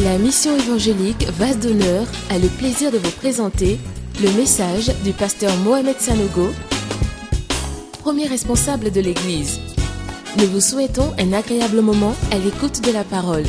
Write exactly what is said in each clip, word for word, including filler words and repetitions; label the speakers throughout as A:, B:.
A: La mission évangélique Vase d'honneur a le plaisir de vous présenter le message du pasteur Mohamed Sanogo, premier responsable de l'Église. Nous vous souhaitons un agréable moment à l'écoute de la parole.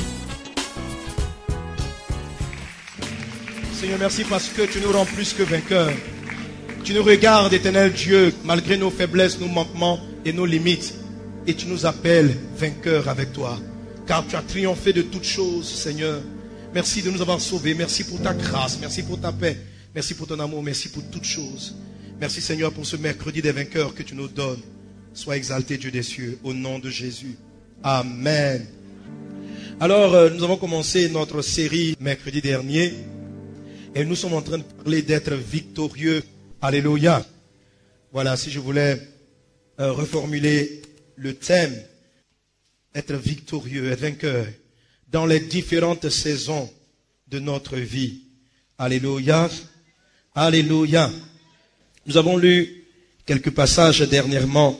B: Seigneur, merci parce que tu nous rends plus que vainqueurs. Tu nous regardes, éternel Dieu, malgré nos faiblesses, nos manquements et nos limites. Et tu nous appelles vainqueurs avec toi. Car tu as triomphé de toutes choses, Seigneur. Merci de nous avoir sauvés. Merci pour ta grâce. Merci pour ta paix. Merci pour ton amour. Merci pour toutes choses. Merci, Seigneur, pour ce mercredi des vainqueurs que tu nous donnes. Sois exalté, Dieu des cieux, au nom de Jésus. Amen. Alors, euh, nous avons commencé notre série mercredi dernier. Et nous sommes en train de parler d'être victorieux. Alléluia. Voilà, si je voulais euh, reformuler le thème. Être victorieux, être vainqueur. Dans les différentes saisons de notre vie. Alléluia. Alléluia. Nous avons lu quelques passages dernièrement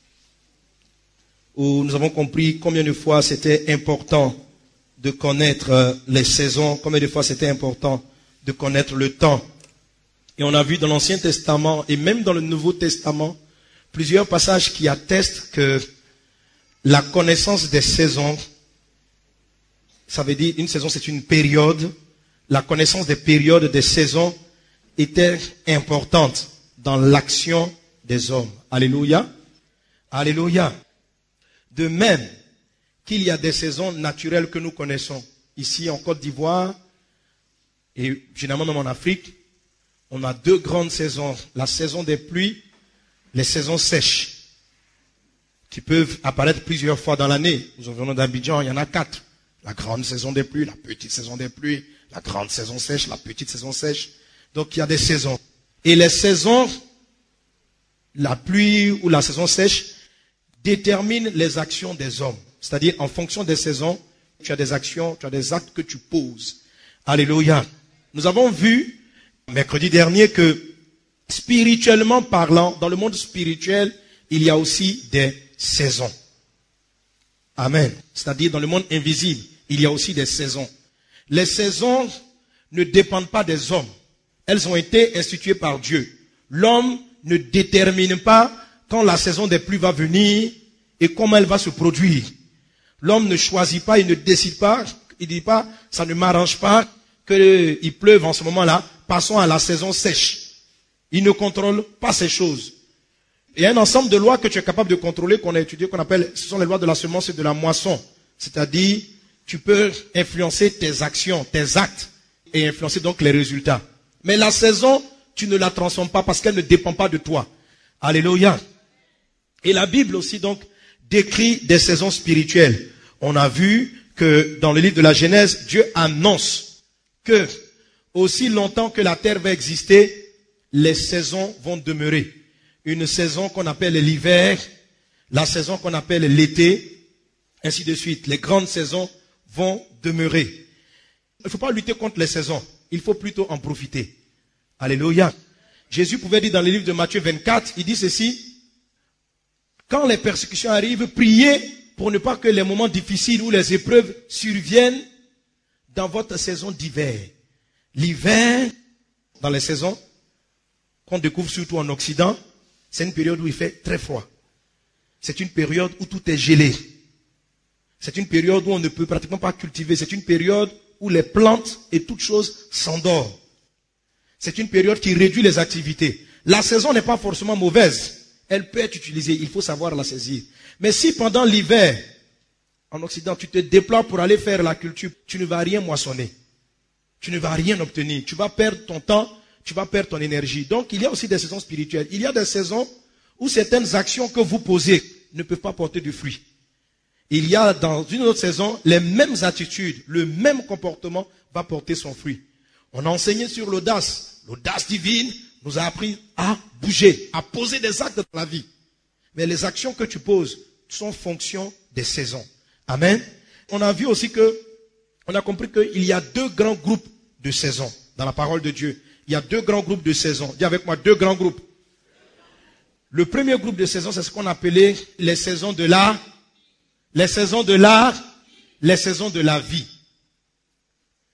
B: où nous avons compris combien de fois c'était important de connaître les saisons, combien de fois c'était important de connaître le temps. Et on a vu dans l'Ancien Testament et même dans le Nouveau Testament plusieurs passages qui attestent que la connaissance des saisons, ça veut dire une saison c'est une période, la connaissance des périodes, des saisons était importante dans l'action des hommes. Alléluia. Alléluia. De même qu'il y a des saisons naturelles que nous connaissons. Ici en Côte d'Ivoire et généralement même en Afrique, on a deux grandes saisons. La saison des pluies, les saisons sèches, qui peuvent apparaître plusieurs fois dans l'année. Nous venons d'Abidjan, il y en a quatre. La grande saison des pluies, la petite saison des pluies, la grande saison sèche, la petite saison sèche. Donc il y a des saisons. Et les saisons, la pluie ou la saison sèche, déterminent les actions des hommes. C'est-à-dire en fonction des saisons, tu as des actions, tu as des actes que tu poses. Alléluia. Nous avons vu mercredi dernier que spirituellement parlant, dans le monde spirituel, il y a aussi des saisons. Amen. C'est-à-dire dans le monde invisible, il y a aussi des saisons. Les saisons ne dépendent pas des hommes. Elles ont été instituées par Dieu. L'homme ne détermine pas quand la saison des pluies va venir et comment elle va se produire. L'homme ne choisit pas, il ne décide pas, il ne dit pas, ça ne m'arrange pas qu'il pleuve en ce moment-là, passons à la saison sèche. Il ne contrôle pas ces choses. Il y a un ensemble de lois que tu es capable de contrôler, qu'on a étudié, qu'on appelle, ce sont les lois de la semence et de la moisson. C'est-à-dire, tu peux influencer tes actions, tes actes, et influencer donc les résultats. Mais la saison, tu ne la transformes pas parce qu'elle ne dépend pas de toi. Alléluia. Et la Bible aussi donc décrit des saisons spirituelles. On a vu que dans le livre de la Genèse, Dieu annonce que aussi longtemps que la terre va exister, les saisons vont demeurer. Une saison qu'on appelle l'hiver, la saison qu'on appelle l'été, ainsi de suite. Les grandes saisons vont demeurer. Il ne faut pas lutter contre les saisons. Il faut plutôt en profiter. Alléluia. Jésus pouvait dire dans le livre de Matthieu vingt-quatre, il dit ceci. Quand les persécutions arrivent, priez pour ne pas que les moments difficiles ou les épreuves surviennent dans votre saison d'hiver. L'hiver, dans les saisons qu'on découvre surtout en Occident, c'est une période où il fait très froid. C'est une période où tout est gelé. C'est une période où on ne peut pratiquement pas cultiver. C'est une période où les plantes et toutes choses s'endorment. C'est une période qui réduit les activités. La saison n'est pas forcément mauvaise. Elle peut être utilisée. Il faut savoir la saisir. Mais si pendant l'hiver, en Occident, tu te déploies pour aller faire la culture, tu ne vas rien moissonner. Tu ne vas rien obtenir. Tu vas perdre ton temps. Tu vas perdre ton énergie. Donc, il y a aussi des saisons spirituelles. Il y a des saisons où certaines actions que vous posez ne peuvent pas porter du fruit. Il y a dans une autre saison, les mêmes attitudes, le même comportement va porter son fruit. On a enseigné sur l'audace. L'audace divine nous a appris à bouger, à poser des actes dans la vie. Mais les actions que tu poses sont fonction des saisons. Amen. On a vu aussi que, on a compris qu'il y a deux grands groupes de saisons dans la parole de Dieu. Il y a deux grands groupes de saisons. Dis avec moi, deux grands groupes. Le premier groupe de saisons, c'est ce qu'on appelait les saisons de la, les saisons de la, les saisons de la vie.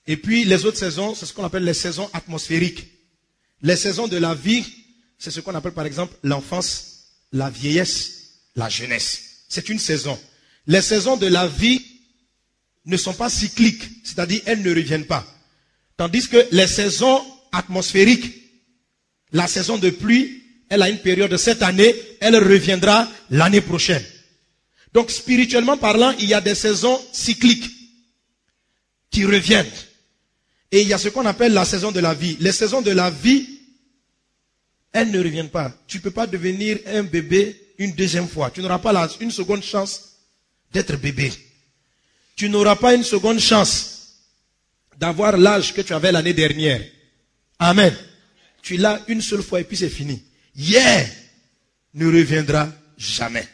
B: Et puis les autres saisons, c'est ce qu'on appelle les saisons atmosphériques. Les saisons de la vie, c'est ce qu'on appelle par exemple l'enfance, la vieillesse, la jeunesse. C'est une saison. Les saisons de la vie ne sont pas cycliques, c'est-à-dire elles ne reviennent pas. Tandis que les saisons atmosphériques, la saison de pluie, elle a une période de cette année, elle reviendra l'année prochaine. Donc spirituellement parlant, il y a des saisons cycliques qui reviennent. Et il y a ce qu'on appelle la saison de la vie. Les saisons de la vie, elles ne reviennent pas. Tu ne peux pas devenir un bébé une deuxième fois. Tu n'auras pas la, une seconde chance d'être bébé. Tu n'auras pas une seconde chance d'avoir l'âge que tu avais l'année dernière. Amen. Tu l'as une seule fois et puis c'est fini. Hier ne reviendra jamais.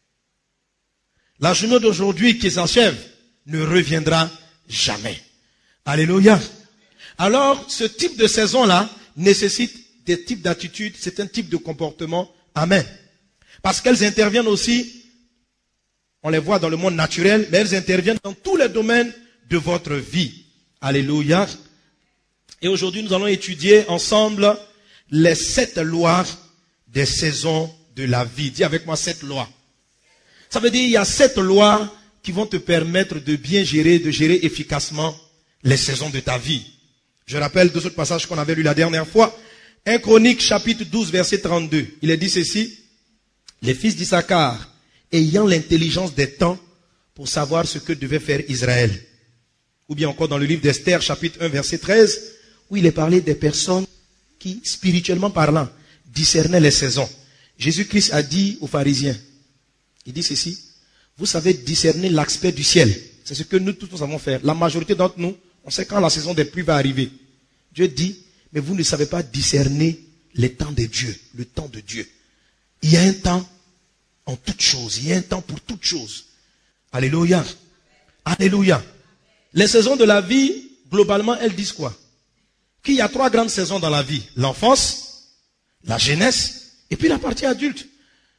B: La journée d'aujourd'hui qui s'achève ne reviendra jamais. Alléluia. Alors, ce type de saison-là nécessite des types d'attitudes, c'est un type de comportement. Amen. Parce qu'elles interviennent aussi, on les voit dans le monde naturel, mais elles interviennent dans tous les domaines de votre vie. Alléluia. Et aujourd'hui, nous allons étudier ensemble les sept lois des saisons de la vie. Dis avec moi sept lois. Ça veut dire qu'il y a sept lois qui vont te permettre de bien gérer, de gérer efficacement les saisons de ta vie. Je rappelle deux autres passages qu'on avait lus la dernière fois. un Chronique chapitre douze verset trente-deux. Il est dit ceci. Les fils d'Issachar, ayant l'intelligence des temps pour savoir ce que devait faire Israël. Ou bien encore dans le livre d'Esther chapitre un verset treize, où il est parlé des personnes qui, spirituellement parlant, discernaient les saisons. Jésus-Christ a dit aux pharisiens, il dit ceci, vous savez discerner l'aspect du ciel. C'est ce que nous tous nous savons faire. La majorité d'entre nous, on sait quand la saison des pluies va arriver. Dieu dit, mais vous ne savez pas discerner les temps de Dieu, le temps de Dieu. Il y a un temps en toutes choses, il y a un temps pour toutes choses. Alléluia. Alléluia. Les saisons de la vie, globalement, elles disent quoi? Qu'il y a trois grandes saisons dans la vie. L'enfance, la jeunesse, et puis la partie adulte.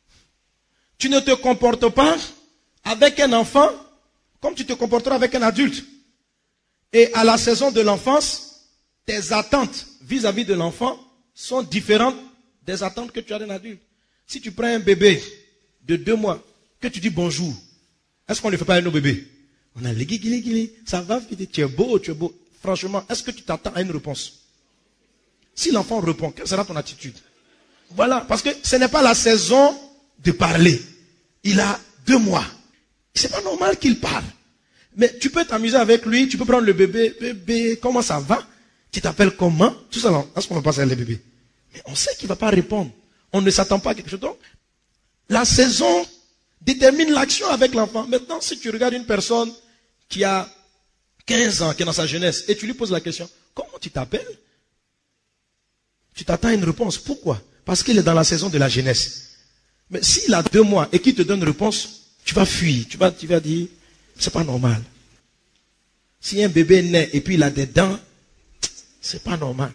B: Tu ne te comportes pas avec un enfant comme tu te comporteras avec un adulte. Et à la saison de l'enfance, tes attentes vis-à-vis de l'enfant sont différentes des attentes que tu as d'un adulte. Si tu prends un bébé de deux mois, que tu dis bonjour, est-ce qu'on ne le fait pas à nos bébés? On a les guigui, guigui, ça va, tu es beau, tu es beau. Franchement, est-ce que tu t'attends à une réponse? Si l'enfant répond, quelle sera ton attitude? Voilà, parce que ce n'est pas la saison de parler. Il a deux mois. C'est pas normal qu'il parle. Mais tu peux t'amuser avec lui, tu peux prendre le bébé, bébé, comment ça va? Tu t'appelles comment? Tout ça, est-ce qu'on va passer avec les bébés? Mais on sait qu'il ne va pas répondre. On ne s'attend pas à quelque chose. Donc, la saison détermine l'action avec l'enfant. Maintenant, si tu regardes une personne qui a quinze ans, qui est dans sa jeunesse, et tu lui poses la question, comment tu t'appelles? Tu t'attends à une réponse. Pourquoi? Parce qu'il est dans la saison de la jeunesse. Mais s'il a deux mois et qu'il te donne une réponse, tu vas fuir. Tu vas, tu vas dire, c'est pas normal. Si un bébé naît et puis il a des dents, c'est pas normal.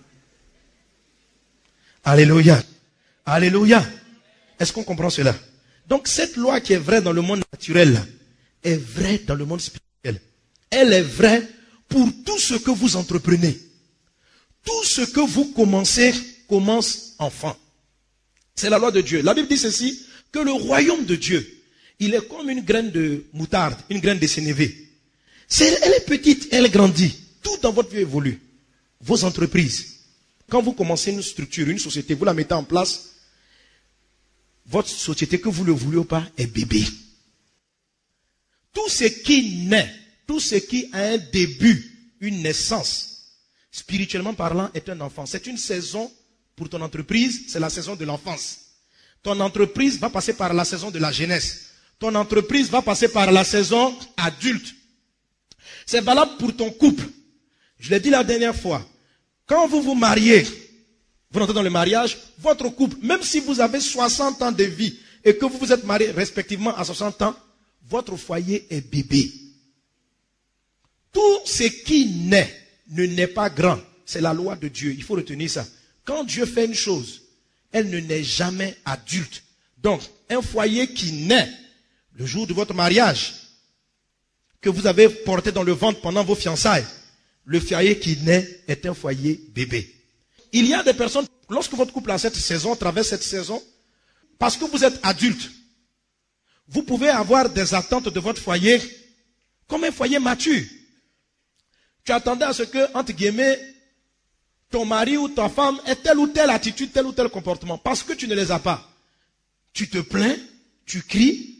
B: Alléluia. Alléluia. Est-ce qu'on comprend cela? Donc cette loi qui est vraie dans le monde naturel là, est vraie dans le monde spirituel. Elle est vraie pour tout ce que vous entreprenez. Tout ce que vous commencez commence enfant. C'est la loi de Dieu. La Bible dit ceci, que le royaume de Dieu, il est comme une graine de moutarde, une graine de sénévé. C'est, elle est petite, elle grandit. Tout dans votre vie évolue. Vos entreprises. Quand vous commencez une structure, une société, vous la mettez en place, votre société, que vous le voulez ou pas, est bébé. Tout ce qui naît, tout ce qui a un début, une naissance, spirituellement parlant, est un enfant. C'est une saison pour ton entreprise, c'est la saison de l'enfance. Ton entreprise va passer par la saison de la jeunesse. Ton entreprise va passer par la saison adulte. C'est valable pour ton couple. Je l'ai dit la dernière fois. Quand vous vous mariez, vous rentrez dans le mariage, votre couple, même si vous avez soixante ans de vie et que vous vous êtes mariés respectivement à soixante ans, votre foyer est bébé. Tout ce qui naît ne naît pas grand. C'est la loi de Dieu. Il faut retenir ça. Quand Dieu fait une chose, elle ne naît jamais adulte. Donc, un foyer qui naît le jour de votre mariage, que vous avez porté dans le ventre pendant vos fiançailles, le foyer qui naît est un foyer bébé. Il y a des personnes, lorsque votre couple a cette saison, traverse cette saison, parce que vous êtes adulte, vous pouvez avoir des attentes de votre foyer comme un foyer mature. Tu attendais à ce que, entre guillemets, ton mari ou ta femme ait telle ou telle attitude, tel ou tel comportement. Parce que tu ne les as pas. Tu te plains, tu cries,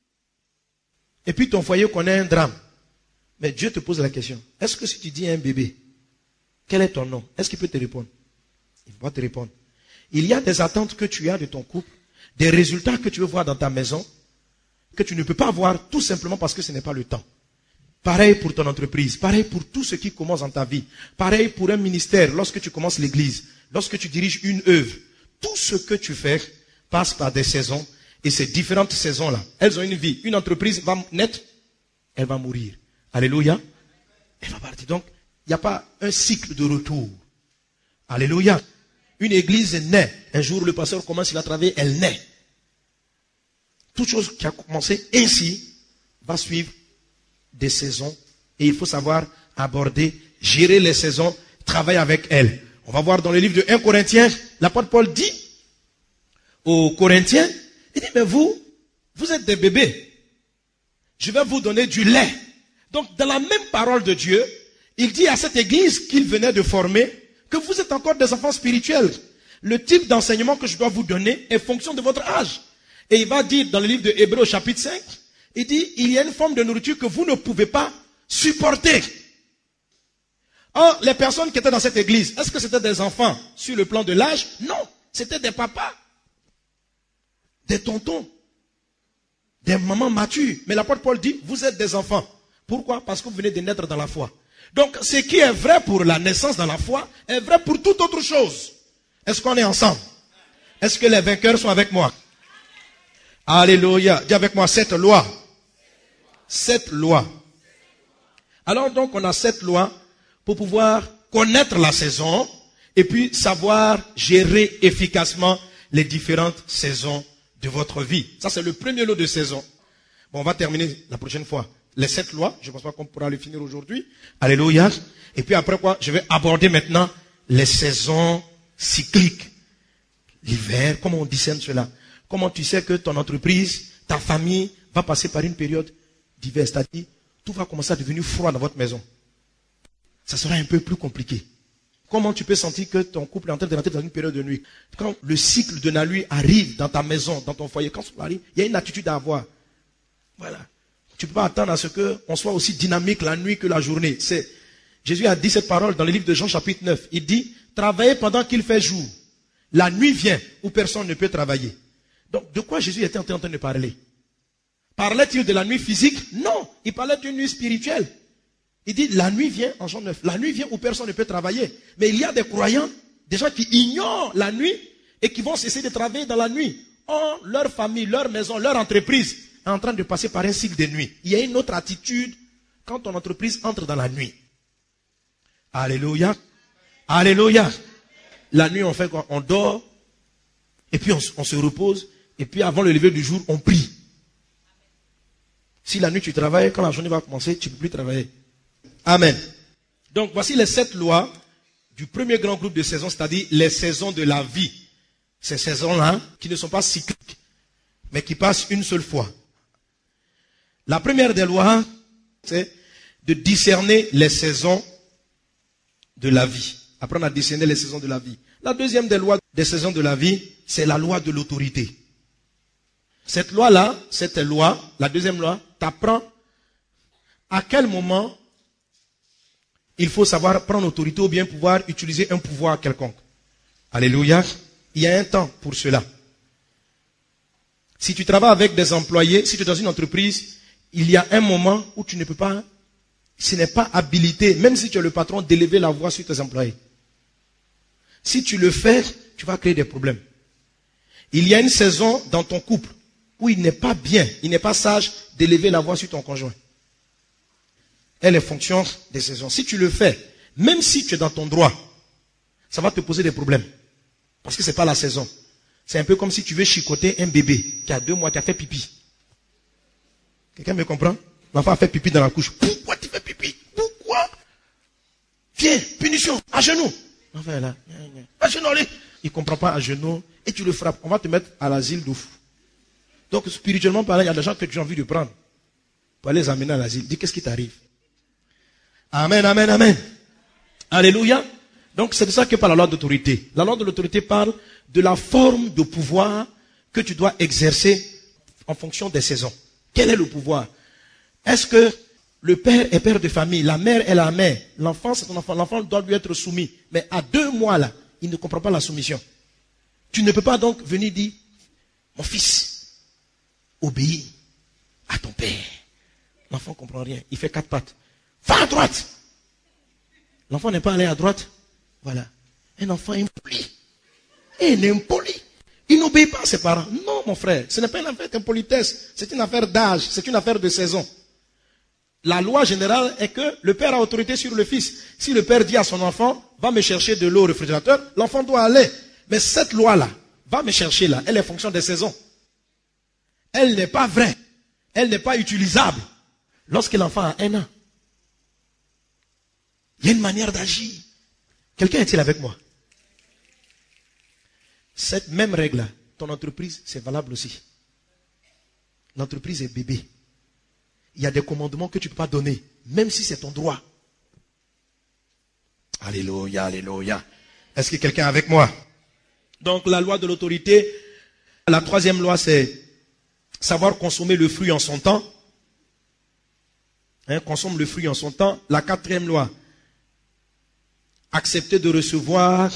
B: et puis ton foyer connaît un drame. Mais Dieu te pose la question. Est-ce que si tu dis à un bébé, quel est ton nom? Est-ce qu'il peut te répondre? Il va te répondre. Il y a des attentes que tu as de ton couple, des résultats que tu veux voir dans ta maison, que tu ne peux pas voir tout simplement parce que ce n'est pas le temps. Pareil pour ton entreprise, pareil pour tout ce qui commence dans ta vie, pareil pour un ministère, lorsque tu commences l'église, lorsque tu diriges une œuvre. Tout ce que tu fais passe par des saisons, et ces différentes saisons-là, elles ont une vie. Une entreprise va naître, elle va mourir. Alléluia. Elle va partir. Donc, il n'y a pas un cycle de retour. Alléluia. Une église naît. Un jour, le pasteur commence, il a travaillé, elle naît. Toute chose qui a commencé ainsi va suivre des saisons. Et il faut savoir aborder, gérer les saisons, travailler avec elles. On va voir dans le livre de premier Corinthiens, l'apôtre Paul dit aux Corinthiens, il dit, mais vous, vous êtes des bébés. Je vais vous donner du lait. Donc, dans la même parole de Dieu, il dit à cette église qu'il venait de former que vous êtes encore des enfants spirituels. Le type d'enseignement que je dois vous donner est fonction de votre âge. Et il va dire dans le livre de Hébreux chapitre cinq, il dit, il y a une forme de nourriture que vous ne pouvez pas supporter. Or, les personnes qui étaient dans cette église, est-ce que c'était des enfants sur le plan de l'âge? Non, c'était des papas, des tontons, des mamans matures. Mais l'apôtre Paul dit, vous êtes des enfants. Pourquoi? Parce que vous venez de naître dans la foi. Donc, ce qui est vrai pour la naissance dans la foi est vrai pour toute autre chose. Est-ce qu'on est ensemble? Est-ce que les vainqueurs sont avec moi? Alléluia. Dis avec moi, cette loi. Cette loi. Alors donc, on a cette loi pour pouvoir connaître la saison et puis savoir gérer efficacement les différentes saisons de votre vie. Ça, c'est le premier lot de saison. Bon, on va terminer la prochaine fois. Les sept lois, je ne pense pas qu'on pourra les finir aujourd'hui. Alléluia. Et puis après quoi, je vais aborder maintenant les saisons cycliques. L'hiver, comment on discerne cela? Comment tu sais que ton entreprise, ta famille va passer par une période d'hiver? C'est-à-dire, tout va commencer à devenir froid dans votre maison. Ça sera un peu plus compliqué. Comment tu peux sentir que ton couple est en train de rentrer dans une période de nuit? Quand le cycle de la nuit arrive dans ta maison, dans ton foyer, quand ça arrive, il y a une attitude à avoir. Voilà. Tu ne peux pas attendre à ce qu'on soit aussi dynamique la nuit que la journée. C'est, Jésus a dit cette parole dans le livre de Jean chapitre neuf. Il dit, travaillez pendant qu'il fait jour. La nuit vient où personne ne peut travailler. Donc, de quoi Jésus était en train de parler? Parlait-il de la nuit physique? Non, il parlait d'une nuit spirituelle. Il dit, la nuit vient, en Jean neuf, la nuit vient où personne ne peut travailler. Mais il y a des croyants, des gens qui ignorent la nuit et qui vont cesser de travailler dans la nuit. Or, leur famille, leur maison, leur entreprise est en train de passer par un cycle de nuit. Il y a une autre attitude quand ton entreprise entre dans la nuit. Alléluia. Alléluia. La nuit, on fait quoi? On dort, et puis on, on se repose, et puis avant le lever du jour, on prie. Si la nuit tu travailles, quand la journée va commencer, tu ne peux plus travailler. Amen. Donc voici les sept lois du premier grand groupe de saisons, c'est-à-dire les saisons de la vie. Ces saisons-là, qui ne sont pas cycliques, mais qui passent une seule fois. La première des lois, c'est de discerner les saisons de la vie. Apprendre à discerner les saisons de la vie. La deuxième des lois des saisons de la vie, c'est la loi de l'autorité. Cette loi-là, cette loi, la deuxième loi, t'apprend à quel moment il faut savoir prendre autorité ou bien pouvoir utiliser un pouvoir quelconque. Alléluia. Il y a un temps pour cela. Si tu travailles avec des employés, si tu es dans une entreprise, il y a un moment où tu ne peux pas, ce n'est pas habilité, même si tu es le patron, d'élever la voix sur tes employés. Si tu le fais, tu vas créer des problèmes. Il y a une saison dans ton couple où il n'est pas bien, il n'est pas sage d'élever la voix sur ton conjoint. Elle est fonction des saisons. Si tu le fais, même si tu es dans ton droit, ça va te poser des problèmes. Parce que ce n'est pas la saison. C'est un peu comme si tu veux chicoter un bébé qui a deux mois, qui a fait pipi. Quelqu'un me comprend? L'enfant a fait pipi dans la couche. Pourquoi tu fais pipi? Pourquoi? Viens, punition, à genoux. Enfin là, à genoux, allez. Il ne comprend pas à genoux et tu le frappes. On va te mettre à l'asile de fou. Donc spirituellement parlant, il y a des gens que tu as envie de prendre pour aller les amener à l'asile. Dis, qu'est-ce qui t'arrive? Amen, amen, amen. Alléluia. Donc c'est de ça que parle la loi d'autorité. La loi de l'autorité parle de la forme de pouvoir que tu dois exercer en fonction des saisons. Quel est le pouvoir? Est-ce que le père est père de famille, la mère est la mère, l'enfant c'est ton enfant, l'enfant doit lui être soumis. Mais à deux mois là, il ne comprend pas la soumission. Tu ne peux pas donc venir dire, mon fils, obéis à ton père. L'enfant ne comprend rien, il fait quatre pattes. Va à droite. L'enfant n'est pas allé à droite. Voilà. Un enfant impoli. Il est impoli. Il n'obéit pas à ses parents. Non, mon frère, ce n'est pas une affaire d'impolitesse. C'est une affaire d'âge. C'est une affaire de saison. La loi générale est que le père a autorité sur le fils. Si le père dit à son enfant, va me chercher de l'eau au réfrigérateur, l'enfant doit aller. Mais cette loi-là, va me chercher là, elle est en fonction des saisons. Elle n'est pas vraie. Elle n'est pas utilisable lorsque l'enfant a un an. Il y a une manière d'agir. Quelqu'un est-il avec moi? Cette même règle-là, ton entreprise, c'est valable aussi. L'entreprise est bébé. Il y a des commandements que tu ne peux pas donner, même si c'est ton droit. Alléluia, alléluia. Est-ce que quelqu'un est avec moi? Donc la loi de l'autorité, la troisième loi, c'est savoir consommer le fruit en son temps. Hein, consomme le fruit en son temps. La quatrième loi, accepter de recevoir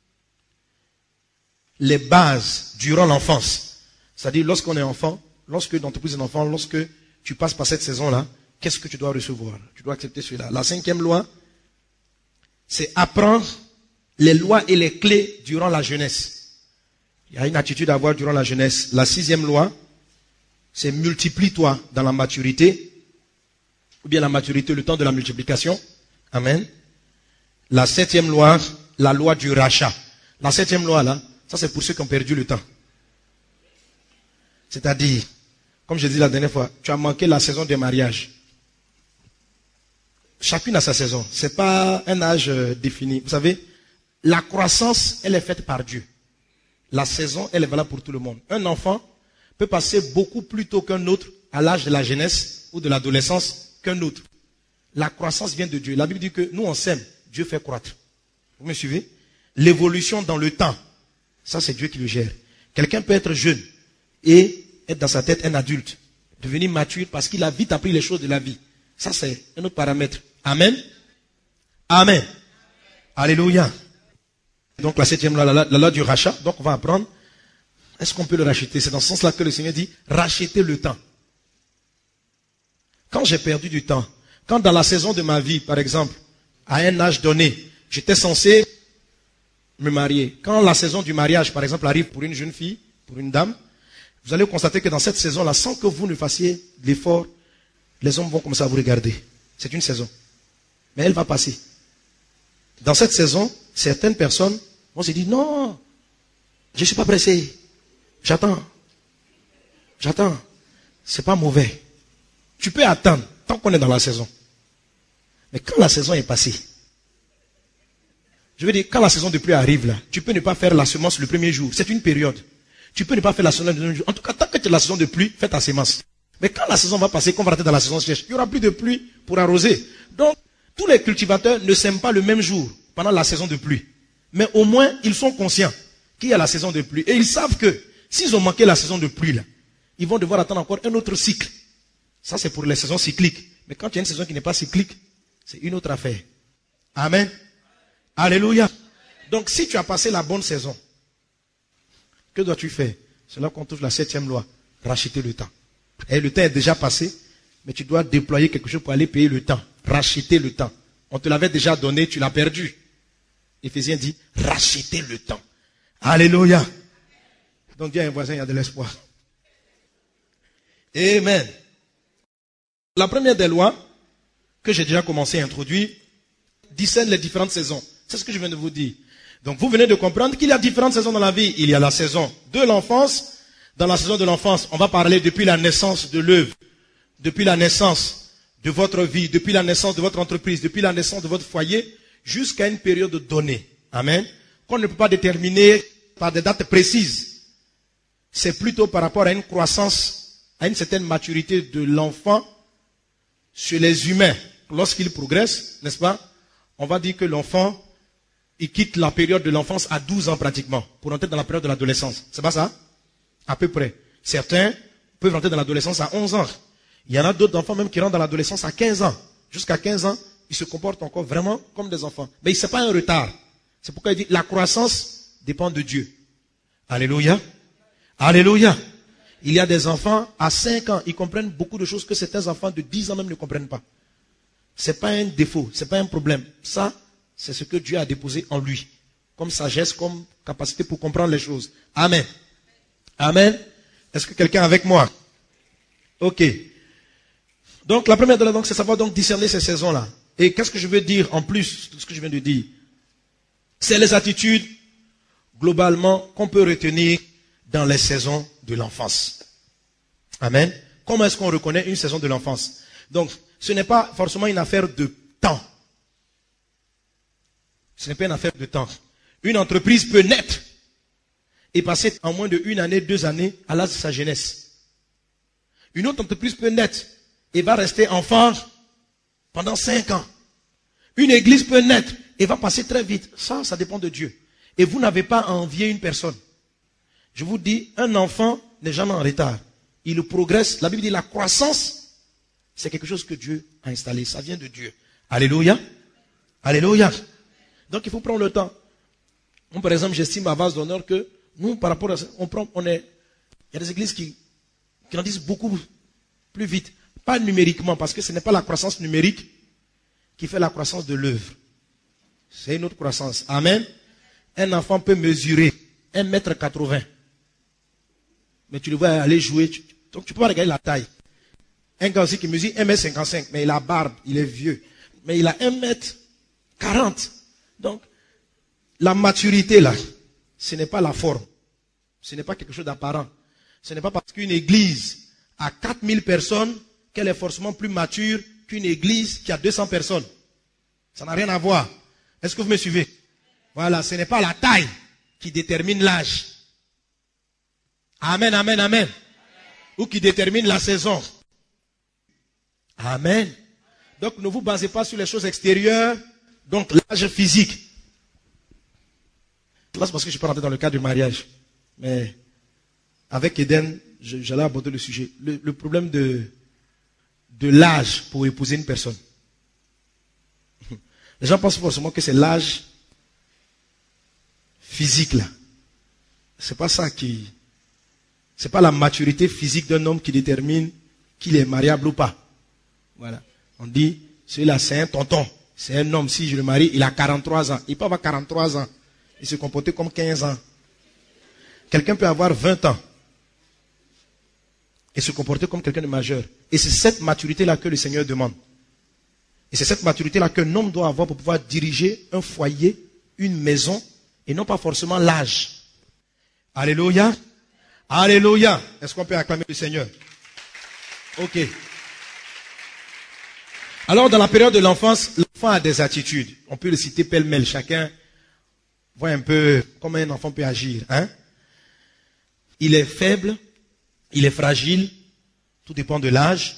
B: les bases durant l'enfance. C'est-à-dire lorsqu'on est enfant, lorsque l'entreprise est enfant, lorsque tu passes par cette saison-là, qu'est-ce que tu dois recevoir? Tu dois accepter cela. La cinquième loi, c'est apprendre les lois et les clés durant la jeunesse. Il y a une attitude à avoir durant la jeunesse. La sixième loi, c'est multiplie-toi dans la maturité, ou bien la maturité, le temps de la multiplication. Amen. La septième loi, la loi du rachat. La septième loi, là, ça c'est pour ceux qui ont perdu le temps. C'est-à-dire, comme je dis la dernière fois, tu as manqué la saison des mariages. Chacune a sa saison. Ce n'est pas un âge euh, défini. Vous savez, la croissance, elle est faite par Dieu. La saison, elle est valable pour tout le monde. Un enfant peut passer beaucoup plus tôt qu'un autre à l'âge de la jeunesse ou de l'adolescence qu'un autre. La croissance vient de Dieu. La Bible dit que nous on sème, Dieu fait croître. Vous me suivez? L'évolution dans le temps, ça c'est Dieu qui le gère. Quelqu'un peut être jeune et être dans sa tête un adulte, devenir mature parce qu'il a vite appris les choses de la vie. Ça c'est un autre paramètre. Amen. Amen. Alléluia. Donc la septième loi, la, la, la loi du rachat. Donc on va apprendre. Est-ce qu'on peut le racheter? C'est dans ce sens-là que le Seigneur dit, racheter le temps. Quand j'ai perdu du temps, quand dans la saison de ma vie, par exemple, à un âge donné, j'étais censé me marier. Quand la saison du mariage, par exemple, arrive pour une jeune fille, pour une dame, vous allez constater que dans cette saison-là, sans que vous ne fassiez l'effort, les hommes vont commencer à vous regarder. C'est une saison. Mais elle va passer. Dans cette saison, certaines personnes vont se dire, non, je ne suis pas pressé. J'attends. J'attends. C'est pas mauvais. Tu peux attendre tant qu'on est dans la saison. Mais quand la saison est passée, je veux dire, quand la saison de pluie arrive là, tu peux ne pas faire la semence le premier jour. C'est une période. Tu peux ne pas faire la semence le deuxième jour. En tout cas, tant que tu es dans la saison de pluie, fais ta semence. Mais quand la saison va passer, qu'on va rentrer dans la saison sèche, il n'y aura plus de pluie pour arroser. Donc, tous les cultivateurs ne sèment pas le même jour pendant la saison de pluie. Mais au moins, ils sont conscients qu'il y a la saison de pluie. Et ils savent que s'ils ont manqué la saison de pluie là, ils vont devoir attendre encore un autre cycle. Ça, c'est pour les saisons cycliques. Mais quand il y a une saison qui n'est pas cyclique, c'est une autre affaire. Amen. Alléluia. Donc, si tu as passé la bonne saison, que dois-tu faire? C'est là qu'on touche la septième loi. Racheter le temps. Et le temps est déjà passé, mais tu dois déployer quelque chose pour aller payer le temps. Racheter le temps. On te l'avait déjà donné, tu l'as perdu. Éphésiens dit, racheter le temps. Alléluia. Donc, dis à un voisin, il y a de l'espoir. Amen. La première des lois, que j'ai déjà commencé à introduire, discerne les différentes saisons. C'est ce que je viens de vous dire. Donc vous venez de comprendre qu'il y a différentes saisons dans la vie. Il y a la saison de l'enfance. Dans la saison de l'enfance, on va parler depuis la naissance de l'œuvre, depuis la naissance de votre vie, depuis la naissance de votre entreprise, depuis la naissance de votre foyer, jusqu'à une période donnée. Amen. Qu'on ne peut pas déterminer par des dates précises. C'est plutôt par rapport à une croissance, à une certaine maturité de l'enfant chez les humains. Lorsqu'il progresse, n'est-ce pas? On va dire que l'enfant, il quitte la période de l'enfance à douze ans pratiquement, pour entrer dans la période de l'adolescence. C'est pas ça? À peu près. Certains peuvent entrer dans l'adolescence à onze ans. Il y en a d'autres enfants même qui rentrent dans l'adolescence à quinze ans. Jusqu'à quinze ans, ils se comportent encore vraiment comme des enfants. Mais ce n'est pas un retard. C'est pourquoi il dit la croissance dépend de Dieu. Alléluia. Alléluia. Il y a des enfants à cinq ans, ils comprennent beaucoup de choses que certains enfants de dix ans même ne comprennent pas. Ce n'est pas un défaut, ce n'est pas un problème. Ça, c'est ce que Dieu a déposé en lui. Comme sagesse, comme capacité pour comprendre les choses. Amen. Amen. Est-ce que quelqu'un est avec moi? Ok. Donc la première de la langue, c'est savoir donc discerner ces saisons-là. Et qu'est-ce que je veux dire en plus de ce que je viens de dire? C'est les attitudes, globalement, qu'on peut retenir dans les saisons de l'enfance. Amen. Comment est-ce qu'on reconnaît une saison de l'enfance? Donc, ce n'est pas forcément une affaire de temps. Ce n'est pas une affaire de temps. Une entreprise peut naître et passer en moins de une année, deux années à l'âge de sa jeunesse. Une autre entreprise peut naître et va rester enfant pendant cinq ans. Une église peut naître et va passer très vite. Ça, ça dépend de Dieu. Et vous n'avez pas à envier une personne. Je vous dis, un enfant n'est jamais en retard. Il progresse. La Bible dit la croissance, c'est quelque chose que Dieu a installé. Ça vient de Dieu. Alléluia. Alléluia. Donc il faut prendre le temps. Moi, par exemple, j'estime à base d'honneur que nous, par rapport à ça, on prend, on est, il y a des églises qui, qui grandissent beaucoup plus vite. Pas numériquement, parce que ce n'est pas la croissance numérique qui fait la croissance de l'œuvre. C'est une autre croissance. Amen. Un enfant peut mesurer un mètre quatre-vingts. Mais tu le vois aller jouer. Tu, donc tu peux pas regarder la taille. Un gars aussi qui mesure un mètre cinquante-cinq. Mais il a barbe, il est vieux. Mais il a un mètre quarante. Donc, la maturité là, ce n'est pas la forme. Ce n'est pas quelque chose d'apparent. Ce n'est pas parce qu'une église a quatre mille personnes qu'elle est forcément plus mature qu'une église qui a deux cents personnes. Ça n'a rien à voir. Est-ce que vous me suivez? Voilà, ce n'est pas la taille qui détermine l'âge. Amen, amen, amen. Amen. Ou qui détermine la saison. Amen. Donc ne vous basez pas sur les choses extérieures, donc l'âge physique. Là c'est parce que je ne suis pas rentré dans le cadre du mariage. Mais avec Eden, j'allais aborder le sujet. Le, le problème de, de l'âge pour épouser une personne. Les gens pensent forcément que c'est l'âge physique là. C'est pas ça qui... C'est pas la maturité physique d'un homme qui détermine qu'il est mariable ou pas. Voilà. On dit, celui-là c'est un tonton. C'est un homme, si je le marie, il a quarante-trois ans. Il peut avoir quarante-trois ans. Il se comporter comme quinze ans. Quelqu'un peut avoir vingt ans. Et se comporter comme quelqu'un de majeur. Et c'est cette maturité-là que le Seigneur demande. Et c'est cette maturité-là qu'un homme doit avoir pour pouvoir diriger un foyer, une maison, et non pas forcément l'âge. Alléluia. Alléluia. Est-ce qu'on peut acclamer le Seigneur? Ok. Alors, dans la période de l'enfance, l'enfant a des attitudes. On peut le citer pêle-mêle. Chacun voit un peu comment un enfant peut agir. Hein? Il est faible, il est fragile, tout dépend de l'âge.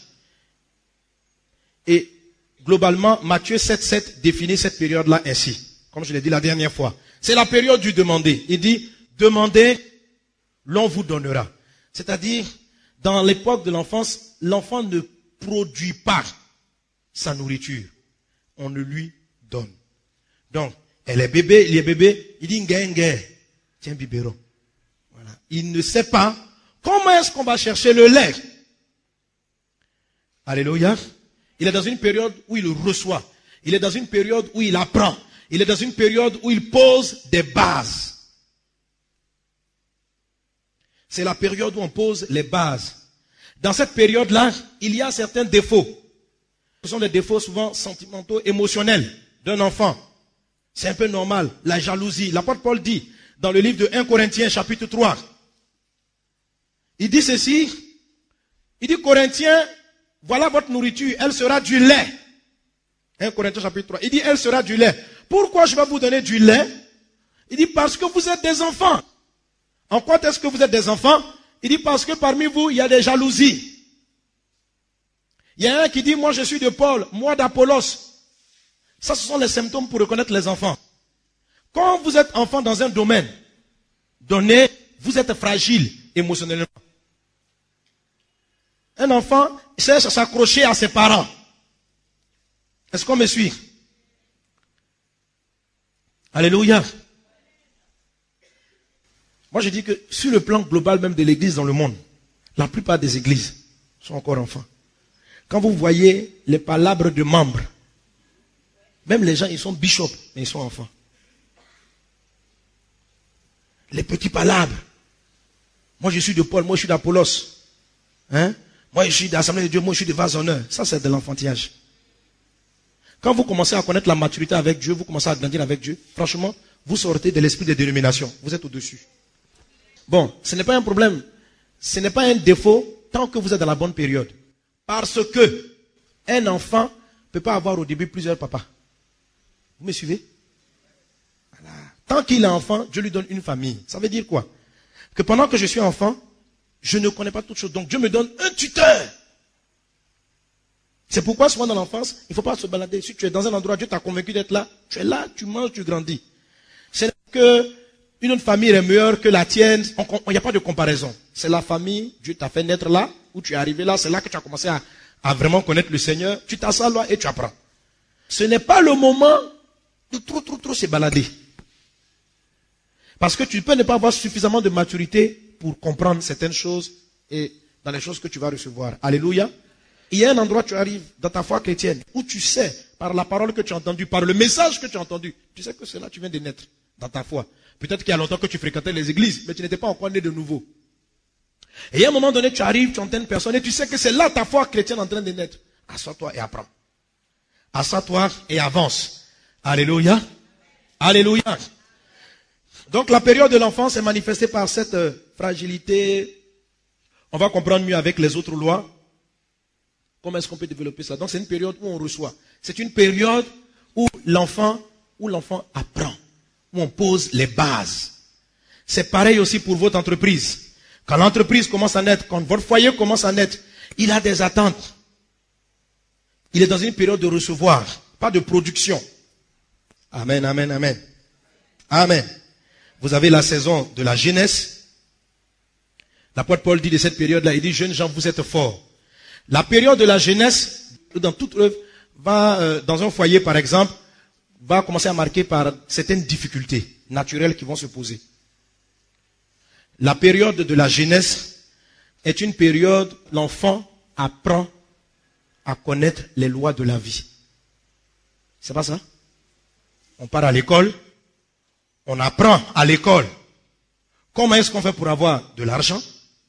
B: Et globalement, Matthieu sept sept définit cette période-là ainsi, comme je l'ai dit la dernière fois. C'est la période du demander. Il dit, demandez, l'on vous donnera. C'est-à-dire, dans l'époque de l'enfance, l'enfant ne produit pas sa nourriture. On ne lui donne. Donc, elle est bébé, il est bébé, il dit, nge, tiens, biberon. Voilà. Il ne sait pas comment est-ce qu'on va chercher le lait. Alléluia. Il est dans une période où il reçoit. Il est dans une période où il apprend. Il est dans une période où il pose des bases. C'est la période où on pose les bases. Dans cette période-là, il y a certains défauts. Ce sont des défauts souvent sentimentaux, émotionnels d'un enfant. C'est un peu normal. La jalousie. L'apôtre Paul dit, dans le livre de premier Corinthiens, chapitre trois, il dit ceci, il dit, Corinthiens, voilà votre nourriture, elle sera du lait. premier Corinthiens, chapitre trois, il dit, elle sera du lait. pourquoi je vais vous donner du lait? Il dit, parce que vous êtes des enfants. En quoi est-ce que vous êtes des enfants? Il dit, parce que parmi vous, il y a des jalousies. Il y a un qui dit, moi je suis de Paul, moi d'Apollos. Ça, ce sont les symptômes pour reconnaître les enfants. Quand vous êtes enfant dans un domaine donné, vous êtes fragile émotionnellement. Un enfant cherche à s'accrocher à ses parents. Est-ce qu'on me suit? Alléluia. Moi, je dis que sur le plan global même de l'église dans le monde, la plupart des églises sont encore enfants. Quand vous voyez les palabres de membres, même les gens, ils sont bishops, mais ils sont enfants. Les petits palabres. Moi, je suis de Paul, moi, je suis d'Apollos. Hein? Moi, je suis d'Assemblée de Dieu, moi, je suis de vase honneur. Ça, c'est de l'enfantillage. Quand vous commencez à connaître la maturité avec Dieu, vous commencez à grandir avec Dieu, franchement, vous sortez de l'esprit de dénomination. Vous êtes au-dessus. Bon, ce n'est pas un problème. Ce n'est pas un défaut tant que vous êtes dans la bonne période. Parce que un enfant ne peut pas avoir au début plusieurs papas. Vous me suivez? Voilà. Tant qu'il est enfant, Dieu lui donne une famille. Ça veut dire quoi? Que pendant que je suis enfant, je ne connais pas toutes choses. Donc Dieu me donne un tuteur. C'est pourquoi souvent dans l'enfance, il ne faut pas se balader. Si tu es dans un endroit, Dieu t'a convaincu d'être là, tu es là, tu manges, tu grandis. C'est que une autre famille est meilleure que la tienne. Il n'y a pas de comparaison. C'est la famille, Dieu t'a fait naître là, où tu es arrivé là, c'est là que tu as commencé à, à vraiment connaître le Seigneur. Tu t'assois là et tu apprends. Ce n'est pas le moment de trop, trop, trop se balader. Parce que tu peux ne pas avoir suffisamment de maturité pour comprendre certaines choses et dans les choses que tu vas recevoir. Alléluia. Il y a un endroit où tu arrives dans ta foi chrétienne, où tu sais, par la parole que tu as entendue, par le message que tu as entendu, tu sais que c'est là que tu viens de naître dans ta foi. Peut-être qu'il y a longtemps que tu fréquentais les églises, mais tu n'étais pas encore né de nouveau. Et à un moment donné, tu arrives, tu entends une personne et tu sais que c'est là ta foi chrétienne en train de naître. Assois-toi et apprends. Assois-toi et avance. Alléluia. Alléluia. Donc la période de l'enfance est manifestée par cette euh, fragilité. On va comprendre mieux avec les autres lois. Comment est-ce qu'on peut développer ça? Donc c'est une période où on reçoit. C'est une période où l'enfant, où l'enfant apprend. Où on pose les bases. C'est pareil aussi pour votre entreprise. Quand l'entreprise commence à naître, quand votre foyer commence à naître, il a des attentes. Il est dans une période de recevoir, pas de production. Amen, amen, amen. Amen. Vous avez la saison de la jeunesse. L'apôtre Paul dit de cette période-là, il dit, jeunes gens, vous êtes forts. La période de la jeunesse, dans toute œuvre, va, euh, dans un foyer par exemple, va commencer à marquer par certaines difficultés naturelles qui vont se poser. La période de la jeunesse est une période où l'enfant apprend à connaître les lois de la vie. C'est pas ça? On part à l'école, on apprend à l'école. Comment est-ce qu'on fait pour avoir de l'argent?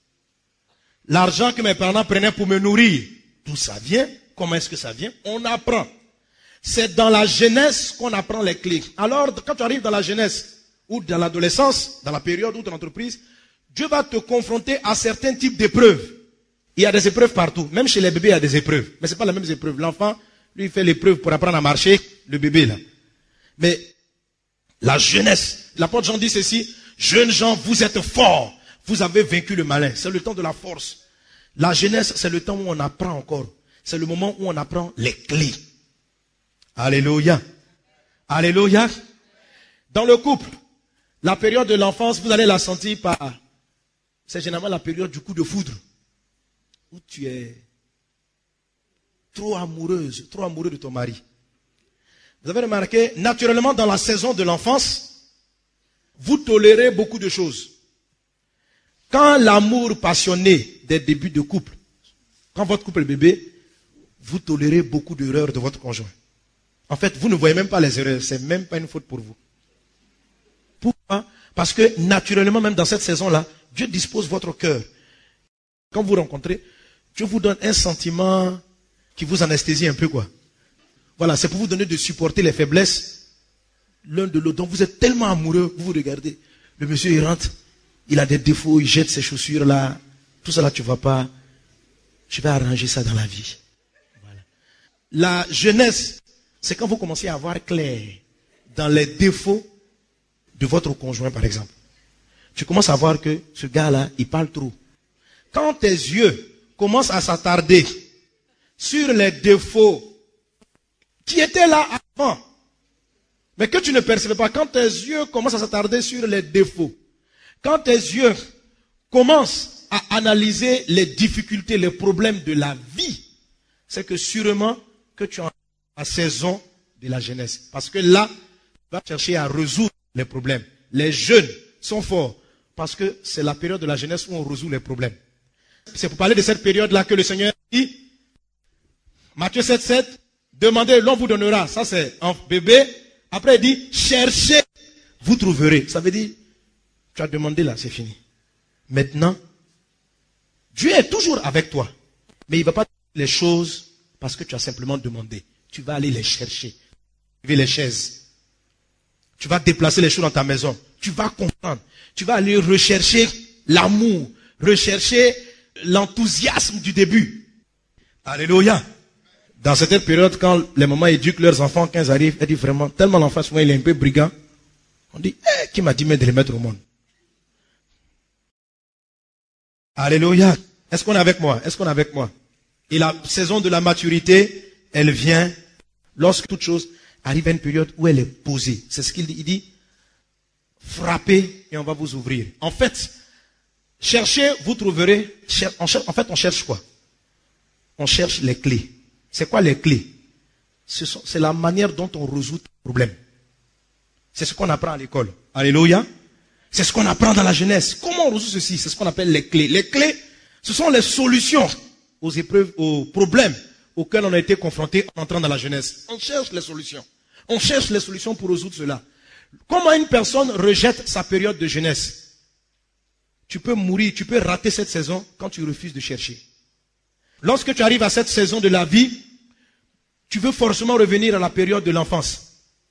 B: L'argent que mes parents prenaient pour me nourrir, d'où ça vient? Comment est-ce que ça vient? On apprend. C'est dans la jeunesse qu'on apprend les clés. Alors, quand tu arrives dans la jeunesse ou dans l'adolescence, dans la période où tu es en entreprise, Dieu va te confronter à certains types d'épreuves. Il y a des épreuves partout. Même chez les bébés, il y a des épreuves. Mais ce n'est pas les mêmes épreuves. L'enfant, lui, il fait l'épreuve pour apprendre à marcher, le bébé, là. Mais la jeunesse, l'apôtre Jean dit ceci, jeunes gens, vous êtes forts. Vous avez vaincu le malin. C'est le temps de la force. La jeunesse, c'est le temps où on apprend encore. C'est le moment où on apprend les clés. Alléluia. Alléluia. Dans le couple, la période de l'enfance, vous allez la sentir par... C'est généralement la période du coup de foudre. Où tu es trop amoureuse, trop amoureux de ton mari. Vous avez remarqué, naturellement dans la saison de l'enfance, vous tolérez beaucoup de choses. Quand l'amour passionné des débuts de couple, quand votre couple est bébé, vous tolérez beaucoup d'erreurs de votre conjoint. En fait, vous ne voyez même pas les erreurs, c'est même pas une faute pour vous. Pourquoi? Parce que naturellement, même dans cette saison-là, Dieu dispose votre cœur. Quand vous rencontrez, Dieu vous donne un sentiment qui vous anesthésie un peu, quoi. Voilà, c'est pour vous donner de supporter les faiblesses l'un de l'autre. Donc vous êtes tellement amoureux, vous vous regardez. Le monsieur, il rentre, il a des défauts, il jette ses chaussures là. Tout ça là, tu ne vois pas. Je vais arranger ça dans la vie. Voilà. La jeunesse, c'est quand vous commencez à voir clair dans les défauts de votre conjoint, par exemple. Tu commences à voir que ce gars-là, il parle trop. Quand tes yeux commencent à s'attarder sur les défauts qui étaient là avant, mais que tu ne percevais pas, quand tes yeux commencent à s'attarder sur les défauts, quand tes yeux commencent à analyser les difficultés, les problèmes de la vie, c'est que sûrement que tu es en la saison de la jeunesse. Parce que là, tu vas chercher à résoudre les problèmes. Les jeunes sont forts parce que c'est la période de la jeunesse où on résout les problèmes. C'est pour parler de cette période-là que le Seigneur dit, Matthieu sept, sept, demandez, l'on vous donnera. Ça c'est un bébé. Après il dit, cherchez, vous trouverez. Ça veut dire, tu as demandé là, c'est fini. Maintenant, Dieu est toujours avec toi. Mais il ne va pas te dire les choses parce que tu as simplement demandé. Tu vas aller les chercher. Tu vas les chaises. Tu vas déplacer les choses dans ta maison. Tu vas comprendre. Tu vas aller rechercher l'amour. Rechercher l'enthousiasme du début. Alléluia. Dans cette période, quand les mamans éduquent leurs enfants, quand ils arrivent, elles disent vraiment, tellement l'enfant, souvent, il est un peu brigand. On dit, eh, qui m'a dit de les mettre au monde? Alléluia. Est-ce qu'on est avec moi? Est-ce qu'on est avec moi? Et la saison de la maturité, elle vient lorsque toute chose arrive à une période où elle est posée. C'est ce qu'il dit. Il dit, frappez et on va vous ouvrir. En fait, cherchez, vous trouverez. En fait, on cherche quoi? On cherche les clés. C'est quoi les clés? C'est la manière dont on résout les problèmes. C'est ce qu'on apprend à l'école. Alléluia. C'est ce qu'on apprend dans la jeunesse. Comment on résout ceci? C'est ce qu'on appelle les clés. Les clés, ce sont les solutions aux épreuves, aux problèmes auxquels on a été confronté en entrant dans la jeunesse. On cherche les solutions. On cherche les solutions pour résoudre cela. Comment une personne rejette sa période de jeunesse? Tu peux mourir, tu peux rater cette saison quand tu refuses de chercher. Lorsque tu arrives à cette saison de la vie, tu veux forcément revenir à la période de l'enfance.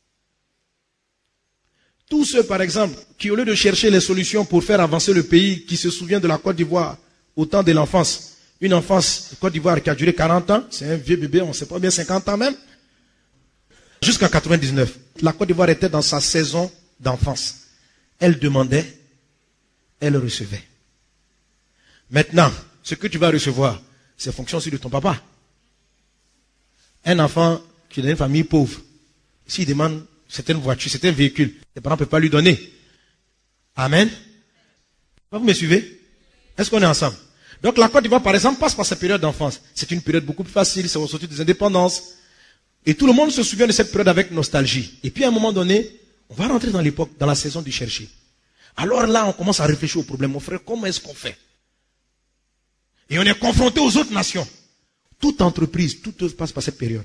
B: Tous ceux, par exemple, qui au lieu de chercher les solutions pour faire avancer le pays, qui se souviennent de la Côte d'Ivoire au temps de l'enfance, une enfance de Côte d'Ivoire qui a duré quarante ans, c'est un vieux bébé, on ne sait pas bien cinquante ans même, jusqu'en quatre-vingt-dix-neuf. La Côte d'Ivoire était dans sa saison d'enfance. Elle demandait, elle recevait. Maintenant, ce que tu vas recevoir, c'est fonction aussi de ton papa. Un enfant qui est dans une famille pauvre, s'il demande certaines voitures, certains véhicules, les parents ne peuvent pas lui donner. Amen. Vous me suivez? Est-ce qu'on est ensemble? Donc la Côte d'Ivoire, par exemple, passe par sa période d'enfance. C'est une période beaucoup plus facile, c'est au sortir des indépendances. Et tout le monde se souvient de cette période avec nostalgie. Et puis à un moment donné, on va rentrer dans l'époque, dans la saison du chercher. Alors là, on commence à réfléchir au problème. Mon frère, comment est-ce qu'on fait? Et on est confronté aux autres nations. Toute entreprise, tout passe par cette période.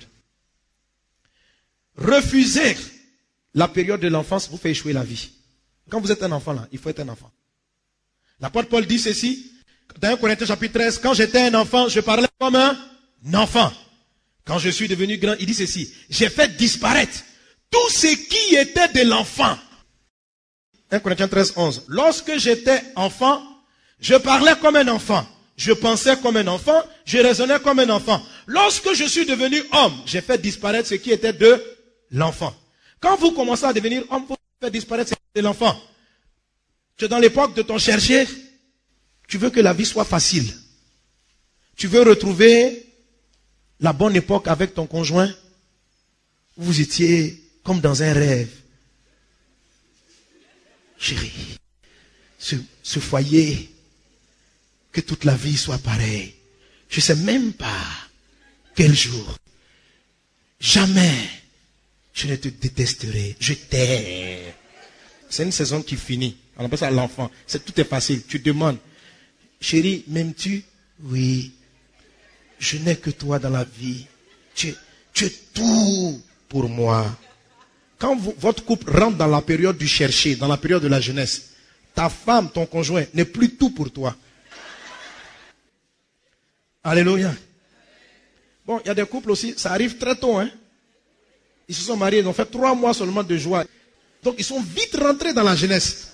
B: Refuser la période de l'enfance vous fait échouer la vie. Quand vous êtes un enfant là, il faut être un enfant. L'apôtre Paul dit ceci, dans un Corinthiens chapitre treize, quand j'étais un enfant, je parlais comme un enfant. Quand je suis devenu grand, il dit ceci, j'ai fait disparaître tout ce qui était de l'enfant. un Corinthiens treize, onze. Lorsque j'étais enfant, je parlais comme un enfant. Je pensais comme un enfant, je raisonnais comme un enfant. Lorsque je suis devenu homme, j'ai fait disparaître ce qui était de l'enfant. Quand vous commencez à devenir homme, vous faites disparaître ce qui était de l'enfant. Tu es dans l'époque de ton chercher, tu veux que la vie soit facile. Tu veux retrouver la bonne époque avec ton conjoint. Vous étiez comme dans un rêve. Chérie, ce, ce foyer, que toute la vie soit pareille. Je ne sais même pas quel jour. Jamais je ne te détesterai. Je t'aime. C'est une saison qui finit. On appelle ça l'enfant. C'est, tout est facile. Tu demandes, chérie, m'aimes-tu? Oui. Je n'ai que toi dans la vie. Tu, tu es tout pour moi. Quand vous, votre couple rentre dans la période du chercher, dans la période de la jeunesse, ta femme, ton conjoint, n'est plus tout pour toi. Alléluia. Bon, il y a des couples aussi, ça arrive très tôt, hein. Ils se sont mariés, ils ont fait trois mois seulement de joie. Donc, ils sont vite rentrés dans la jeunesse.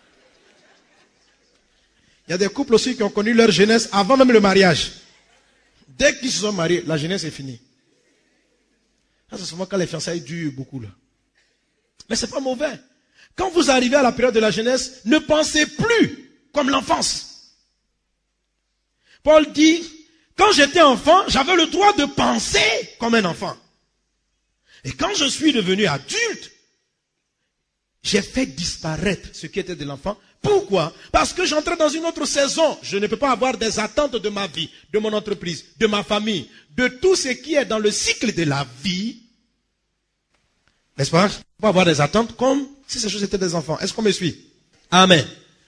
B: Il y a des couples aussi qui ont connu leur jeunesse avant même le mariage. Dès qu'ils se sont mariés, la jeunesse est finie. Ça, c'est souvent quand les fiançailles durent beaucoup, là. Mais c'est pas mauvais. Quand vous arrivez à la période de la jeunesse, ne pensez plus comme l'enfance. Paul dit, quand j'étais enfant, j'avais le droit de penser comme un enfant. Et quand je suis devenu adulte, j'ai fait disparaître ce qui était de l'enfant. Pourquoi? Parce que j'entrais dans une autre saison. Je ne peux pas avoir des attentes de ma vie, de mon entreprise, de ma famille, de tout ce qui est dans le cycle de la vie. N'est-ce pas? Je ne peux pas avoir des attentes comme si ces choses étaient des enfants. Est-ce qu'on me suit? Amen.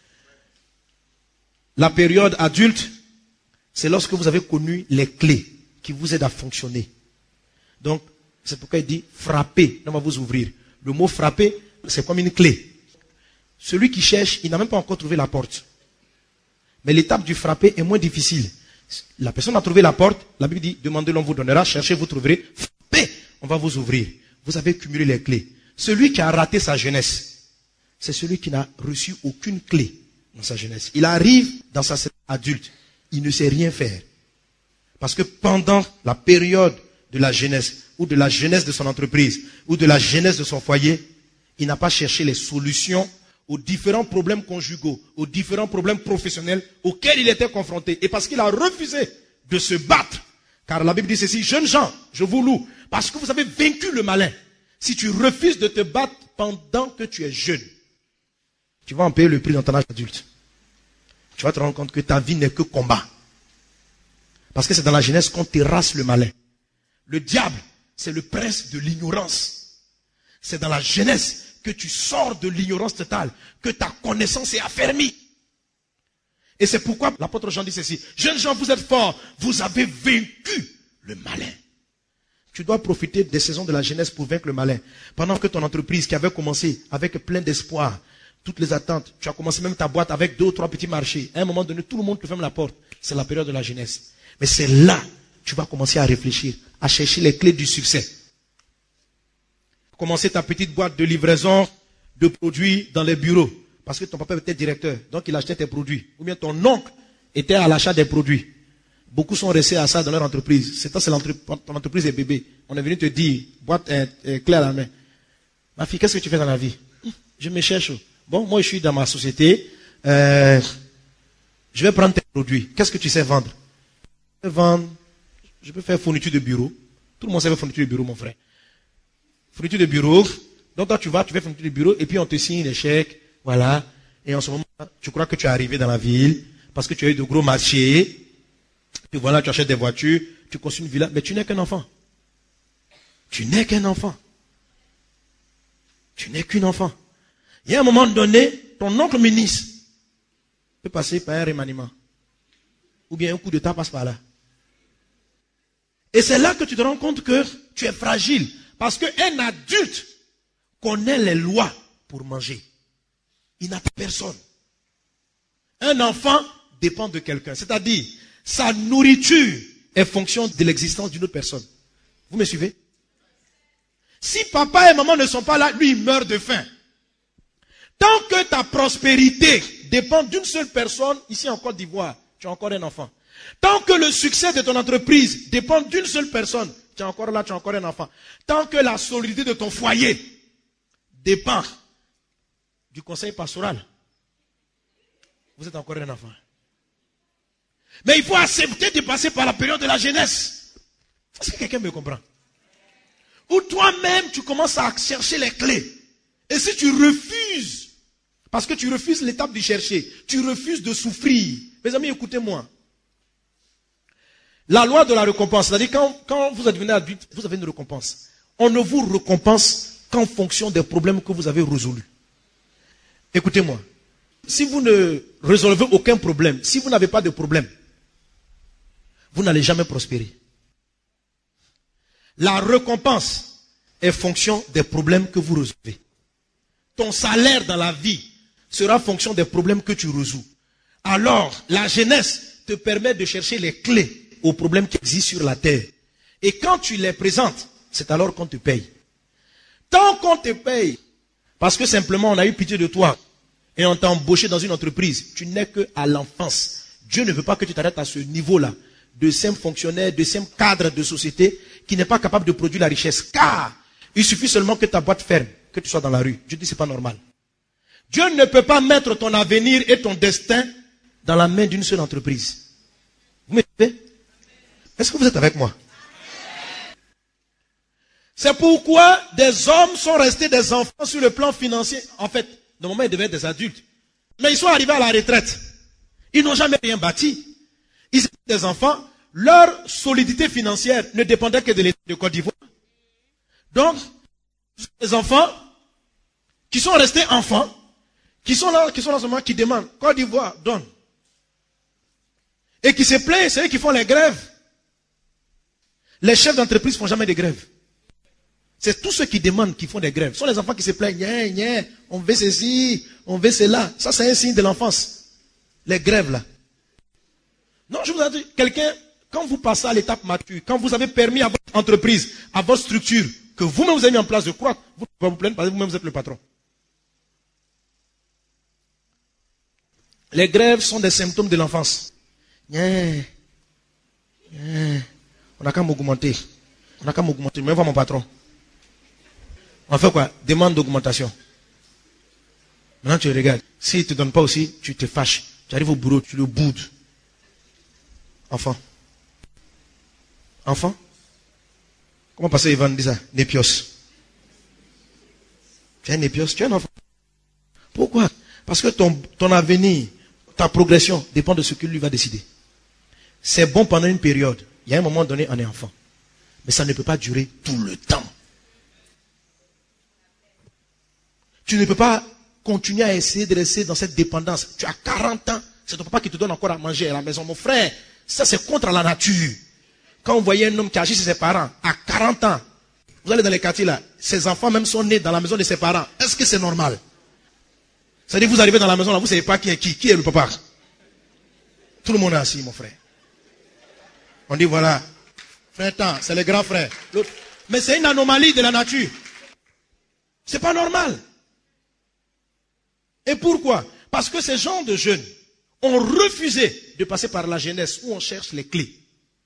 B: La période adulte, c'est lorsque vous avez connu les clés qui vous aident à fonctionner. Donc, c'est pourquoi il dit frapper, on va vous ouvrir. Le mot frapper, c'est comme une clé. Celui qui cherche, il n'a même pas encore trouvé la porte. Mais l'étape du frapper est moins difficile. La personne a trouvé la porte, la Bible dit, demandez, l'on vous donnera, cherchez, vous trouverez, frappez, on va vous ouvrir. Vous avez cumulé les clés. Celui qui a raté sa jeunesse, c'est celui qui n'a reçu aucune clé dans sa jeunesse. Il arrive dans sa adulte, il ne sait rien faire. Parce que pendant la période de la jeunesse, ou de la jeunesse de son entreprise, ou de la jeunesse de son foyer, il n'a pas cherché les solutions aux différents problèmes conjugaux, aux différents problèmes professionnels auxquels il était confronté. Et parce qu'il a refusé de se battre, car la Bible dit ceci, jeunes gens, je vous loue, parce que vous avez vaincu le malin. Si tu refuses de te battre pendant que tu es jeune, tu vas en payer le prix dans ton âge adulte. Tu vas te rendre compte que ta vie n'est que combat. Parce que c'est dans la jeunesse qu'on terrasse le malin. Le diable, c'est le prince de l'ignorance. C'est dans la jeunesse que tu sors de l'ignorance totale, que ta connaissance est affermie. Et c'est pourquoi l'apôtre Jean dit ceci, jeunes gens, vous êtes forts, vous avez vaincu le malin. Tu dois profiter des saisons de la jeunesse pour vaincre le malin. Pendant que ton entreprise qui avait commencé avec plein d'espoir, toutes les attentes, tu as commencé même ta boîte avec deux ou trois petits marchés. À un moment donné, tout le monde te ferme la porte. C'est la période de la jeunesse. Mais c'est là que tu vas commencer à réfléchir, à chercher les clés du succès. Commencer ta petite boîte de livraison de produits dans les bureaux. Parce que ton papa était directeur, donc il achetait tes produits. Ou bien ton oncle était à l'achat des produits. Beaucoup sont restés à ça dans leur entreprise. C'est toi, c'est ton entreprise est bébé. On est venu te dire, boîte euh, euh, clé à la main. Ma fille, qu'est-ce que tu fais dans la vie? Je me cherche. Bon, moi je suis dans ma société. Euh, je vais prendre tes produits. Qu'est-ce que tu sais vendre? Je peux vendre. Je peux faire fourniture de bureau. Tout le monde sait faire fourniture de bureau, mon frère. Fourniture de bureau. Donc toi tu vas, tu fais fourniture de bureau et puis on te signe les chèques. Voilà. Et en ce moment, tu crois que tu es arrivé dans la ville parce que tu as eu de gros marchés. Puis voilà, tu achètes des voitures, tu construis une villa, mais tu n'es qu'un enfant. Tu n'es qu'un enfant. Tu n'es qu'un enfant. Il y a un moment donné, ton oncle ministre peut passer par un remaniement. Ou bien un coup de tas passe par là. Et c'est là que tu te rends compte que tu es fragile. Parce qu'un adulte connaît les lois pour manger. Il n'a personne. Un enfant dépend de quelqu'un. C'est-à-dire, sa nourriture est fonction de l'existence d'une autre personne. Vous me suivez? Si papa et maman ne sont pas là, lui il meurt de faim. Tant que ta prospérité dépend d'une seule personne, ici en Côte d'Ivoire, tu as encore un enfant. Tant que le succès de ton entreprise dépend d'une seule personne, tu es encore là, tu as encore un enfant. Tant que la solidité de ton foyer dépend du conseil pastoral, vous êtes encore un enfant. Mais il faut accepter de passer par la période de la jeunesse. Est-ce que quelqu'un me comprend? Où toi-même, tu commences à chercher les clés. Et si tu refuses, parce que tu refuses l'étape de chercher, tu refuses de souffrir. Mes amis, écoutez-moi. La loi de la récompense, c'est-à-dire quand, quand vous êtes devenu adulte, vous avez une récompense. On ne vous récompense qu'en fonction des problèmes que vous avez résolus. Écoutez-moi. Si vous ne résolvez aucun problème, si vous n'avez pas de problème, vous n'allez jamais prospérer. La récompense est fonction des problèmes que vous résolvez. Ton salaire dans la vie sera fonction des problèmes que tu résous. Alors, la jeunesse te permet de chercher les clés aux problèmes qui existent sur la terre. Et quand tu les présentes, c'est alors qu'on te paye. Tant qu'on te paye, parce que simplement on a eu pitié de toi, et on t'a embauché dans une entreprise, tu n'es qu'à l'enfance. Dieu ne veut pas que tu t'arrêtes à ce niveau-là, de simple fonctionnaire, de simple cadre de société, qui n'est pas capable de produire la richesse. Car, il suffit seulement que ta boîte ferme, que tu sois dans la rue. Je dis, c'est pas normal. Dieu ne peut pas mettre ton avenir et ton destin dans la main d'une seule entreprise. Vous me suivez? Est-ce que vous êtes avec moi? C'est pourquoi des hommes sont restés des enfants sur le plan financier. En fait, normalement, ils devaient être des adultes. Mais ils sont arrivés à la retraite. Ils n'ont jamais rien bâti. Ils étaient des enfants. Leur solidité financière ne dépendait que de l'État de Côte d'Ivoire. Donc, des enfants qui sont restés enfants, qui sont là, qui sont là seulement, qui demandent, Côte d'Ivoire, donne. Et qui se plaignent, c'est eux qui font les grèves. Les chefs d'entreprise ne font jamais de grèves. C'est tous ceux qui demandent qui font des grèves. Ce sont les enfants qui se plaignent, nya, nya, on veut ceci, on veut cela. Ça, c'est un signe de l'enfance. Les grèves, là. Non, je vous ai dit, quelqu'un, quand vous passez à l'étape mature, quand vous avez permis à votre entreprise, à votre structure, que vous-même vous avez mis en place de croître, vous ne pouvez pas vous plaindre parce que vous-même vous êtes le patron. Les grèves sont des symptômes de l'enfance. Nya, nya, on n'a qu'à m'augmenter. On n'a qu'à m'augmenter. Mais voir mon patron. On fait quoi? Demande d'augmentation. Maintenant tu regardes. S'il ne te donne pas aussi, tu te fâches. Tu arrives au bureau, tu le boudes. Enfant. Enfant. Comment passer Ivan dit ça? Népios. Tu es un népios, tu es un enfant. Pourquoi? Parce que ton, ton avenir, ta progression dépend de ce que lui va décider. C'est bon pendant une période. Il y a un moment donné, on est enfant. Mais ça ne peut pas durer tout le temps. Tu ne peux pas continuer à essayer de rester dans cette dépendance. Tu as quarante ans, c'est ton papa qui te donne encore à manger à la maison. Mon frère, ça c'est contre la nature. Quand vous voyez un homme qui agit chez ses parents, à quarante ans, vous allez dans les quartiers là, ses enfants même sont nés dans la maison de ses parents. Est-ce que c'est normal? C'est-à-dire vous arrivez dans la maison là, vous ne savez pas qui est qui, qui est le papa. Tout le monde est assis, mon frère. On dit voilà, frère Tan, c'est le grand frère. Mais c'est une anomalie de la nature. C'est pas normal. Et pourquoi? Parce que ces gens de jeunes ont refusé de passer par la jeunesse où on cherche les clés.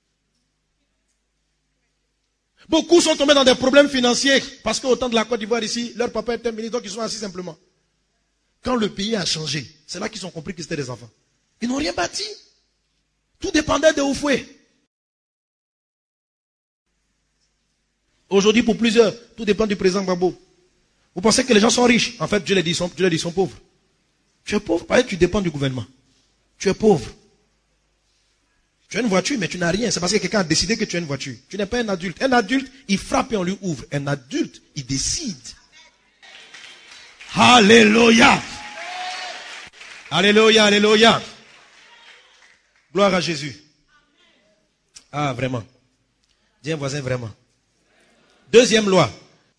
B: Beaucoup sont tombés dans des problèmes financiers parce qu'au temps de la Côte d'Ivoire ici, leur papa était ministre, donc ils sont assis simplement. Quand le pays a changé, c'est là qu'ils ont compris qu'ils étaient des enfants. Ils n'ont rien bâti. Tout dépendait de Oufoué. Aujourd'hui, pour plusieurs, tout dépend du président Gbagbo. Vous pensez que les gens sont riches? En fait, Dieu les dit, ils sont, Dieu les dit, ils sont pauvres. Tu es pauvre parce que tu dépends du gouvernement. Tu es pauvre. Tu as une voiture, mais tu n'as rien. C'est parce que quelqu'un a décidé que tu as une voiture. Tu n'es pas un adulte. Un adulte, il frappe et on lui ouvre. Un adulte, il décide. Alléluia. Alléluia, alléluia. Gloire à Jésus. Ah, vraiment. Dis un voisin, vraiment. Deuxième loi.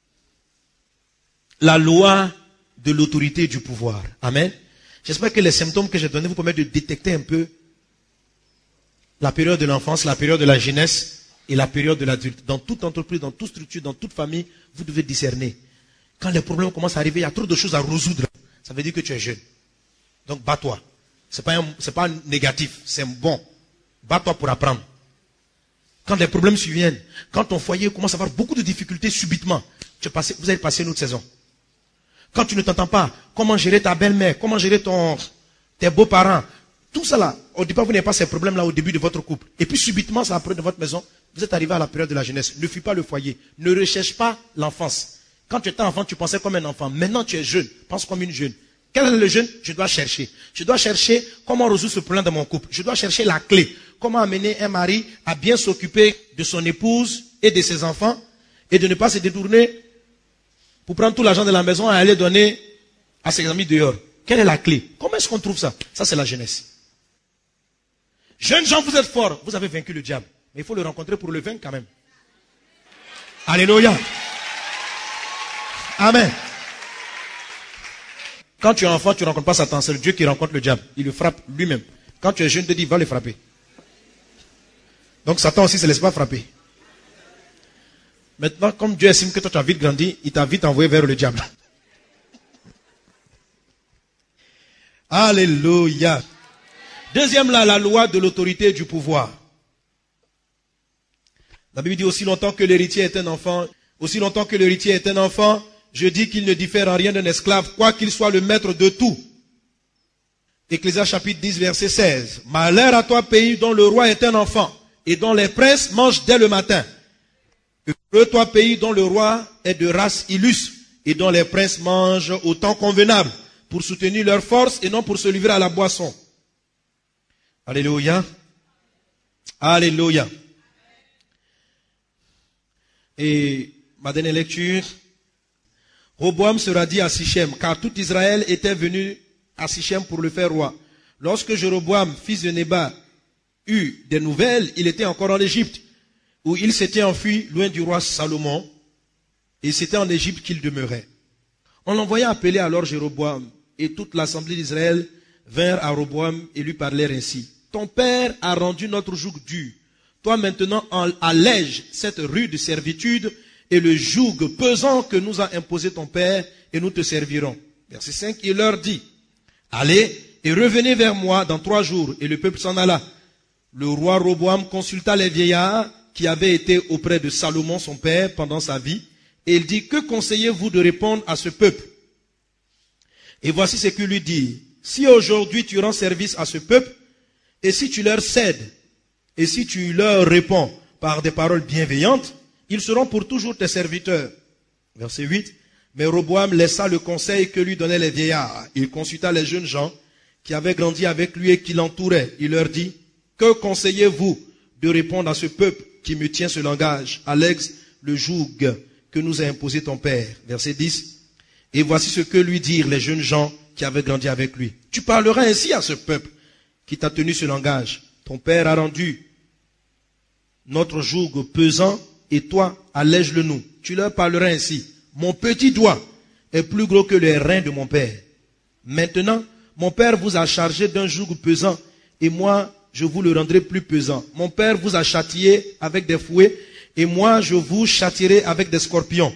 B: La loi de l'autorité et du pouvoir. Amen. J'espère que les symptômes que j'ai donnés vous permettent de détecter un peu la période de l'enfance, la période de la jeunesse et la période de l'adulte. Dans toute entreprise, dans toute structure, dans toute famille, vous devez discerner. Quand les problèmes commencent à arriver, il y a trop de choses à résoudre. Ça veut dire que tu es jeune. Donc bats-toi. C'est pas un, c'est pas négatif, c'est bon. Bats-toi pour apprendre. Quand les problèmes surviennent, quand ton foyer commence à avoir beaucoup de difficultés subitement, tu es passé, vous allez passer une autre saison. Quand tu ne t'entends pas, comment gérer ta belle-mère, comment gérer ton, tes beaux-parents, tout ça là, au départ vous n'avez pas ces problèmes-là au début de votre couple. Et puis subitement, ça après de votre maison, vous êtes arrivé à la période de la jeunesse. Ne fuis pas le foyer, ne recherche pas l'enfance. Quand tu étais enfant, tu pensais comme un enfant. Maintenant tu es jeune, pense comme une jeune. Quel est le jeune? Je dois chercher. Je dois chercher comment résoudre ce problème dans mon couple. Je dois chercher la clé. Comment amener un mari à bien s'occuper de son épouse et de ses enfants et de ne pas se détourner pour prendre tout l'argent de la maison et aller donner à ses amis dehors. Quelle est la clé? Comment est-ce qu'on trouve ça? Ça, c'est la jeunesse. Jeunes gens, vous êtes forts. Vous avez vaincu le diable. Mais il faut le rencontrer pour le vaincre quand même. Alléluia. Amen. Quand tu es enfant, tu ne rencontres pas Satan. C'est Dieu qui rencontre le diable. Il le frappe lui-même. Quand tu es jeune, il te dit, va le frapper. Donc Satan aussi ne se laisse pas frapper. Maintenant, comme Dieu estime que toi tu as vite grandi, il t'a vite envoyé vers le diable. Alléluia. Deuxième là, la loi de l'autorité et du pouvoir. La Bible dit aussi longtemps que l'héritier est un enfant, aussi longtemps que l'héritier est un enfant, je dis qu'il ne diffère en rien d'un esclave, quoiqu'il soit le maître de tout. Ecclésiaste chapitre dix, verset seize. Malheur à toi, pays dont le roi est un enfant, et dont les princes mangent dès le matin. Heureux toi, pays dont le roi est de race illustre, et dont les princes mangent au temps convenable, pour soutenir leur force et non pour se livrer à la boisson. Alléluia. Alléluia. Et ma dernière lecture. Roboam sera dit à Sichem, car tout Israël était venu à Sichem pour le faire roi. Lorsque Jéroboam, fils de Nébat, eut des nouvelles, il était encore en Égypte, où il s'était enfui loin du roi Salomon, et c'était en Égypte qu'il demeurait. On l'envoya appeler alors Jéroboam, et toute l'assemblée d'Israël vinrent à Roboam et lui parlèrent ainsi. Ton père a rendu notre joug dur. Toi maintenant allège cette rude servitude et le joug pesant que nous a imposé ton père, et nous te servirons. Verset cinq, il leur dit, allez et revenez vers moi dans trois jours. Et le peuple s'en alla. Le roi Roboam consulta les vieillards qui avaient été auprès de Salomon son père pendant sa vie, et il dit, que conseillez-vous de répondre à ce peuple? Et voici ce qu'il lui dit. Si aujourd'hui tu rends service à ce peuple, et si tu leur cèdes, et si tu leur réponds par des paroles bienveillantes, ils seront pour toujours tes serviteurs. Verset huit. Mais Roboam laissa le conseil que lui donnaient les vieillards. Il consulta les jeunes gens qui avaient grandi avec lui et qui l'entouraient. Il leur dit, que conseillez-vous de répondre à ce peuple qui me tient ce langage? Alex, le joug que nous a imposé ton père. Verset dix. Et voici ce que lui dirent les jeunes gens qui avaient grandi avec lui. Tu parleras ainsi à ce peuple qui t'a tenu ce langage. Ton père a rendu notre joug pesant, et toi, allège-le nous. Tu leur parleras ainsi. Mon petit doigt est plus gros que les reins de mon père. Maintenant, mon père vous a chargé d'un joug pesant, et moi, je vous le rendrai plus pesant. Mon père vous a châtié avec des fouets, et moi, je vous châtierai avec des scorpions.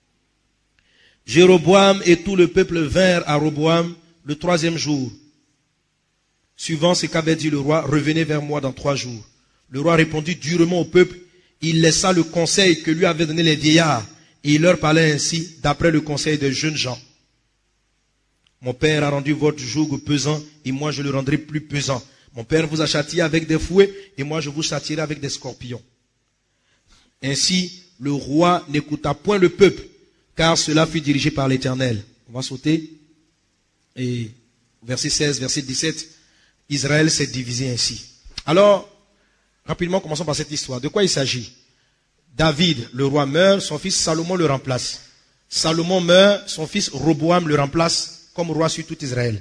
B: Jéroboam et tout le peuple vinrent à Roboam le troisième jour. Suivant ce qu'avait dit le roi, revenez vers moi dans trois jours. Le roi répondit durement au peuple. Il laissa le conseil que lui avaient donné les vieillards, et il leur parlait ainsi, d'après le conseil des jeunes gens. Mon père a rendu votre joug pesant, et moi je le rendrai plus pesant. Mon père vous a châtié avec des fouets, et moi je vous châtierai avec des scorpions. Ainsi, le roi n'écouta point le peuple, car cela fut dirigé par l'Éternel. On va sauter. Et verset seize, verset dix-sept, Israël s'est divisé ainsi. Alors, rapidement, commençons par cette histoire. De quoi il s'agit? David, le roi, meurt, son fils Salomon le remplace. Salomon meurt, son fils Roboam le remplace comme roi sur tout Israël.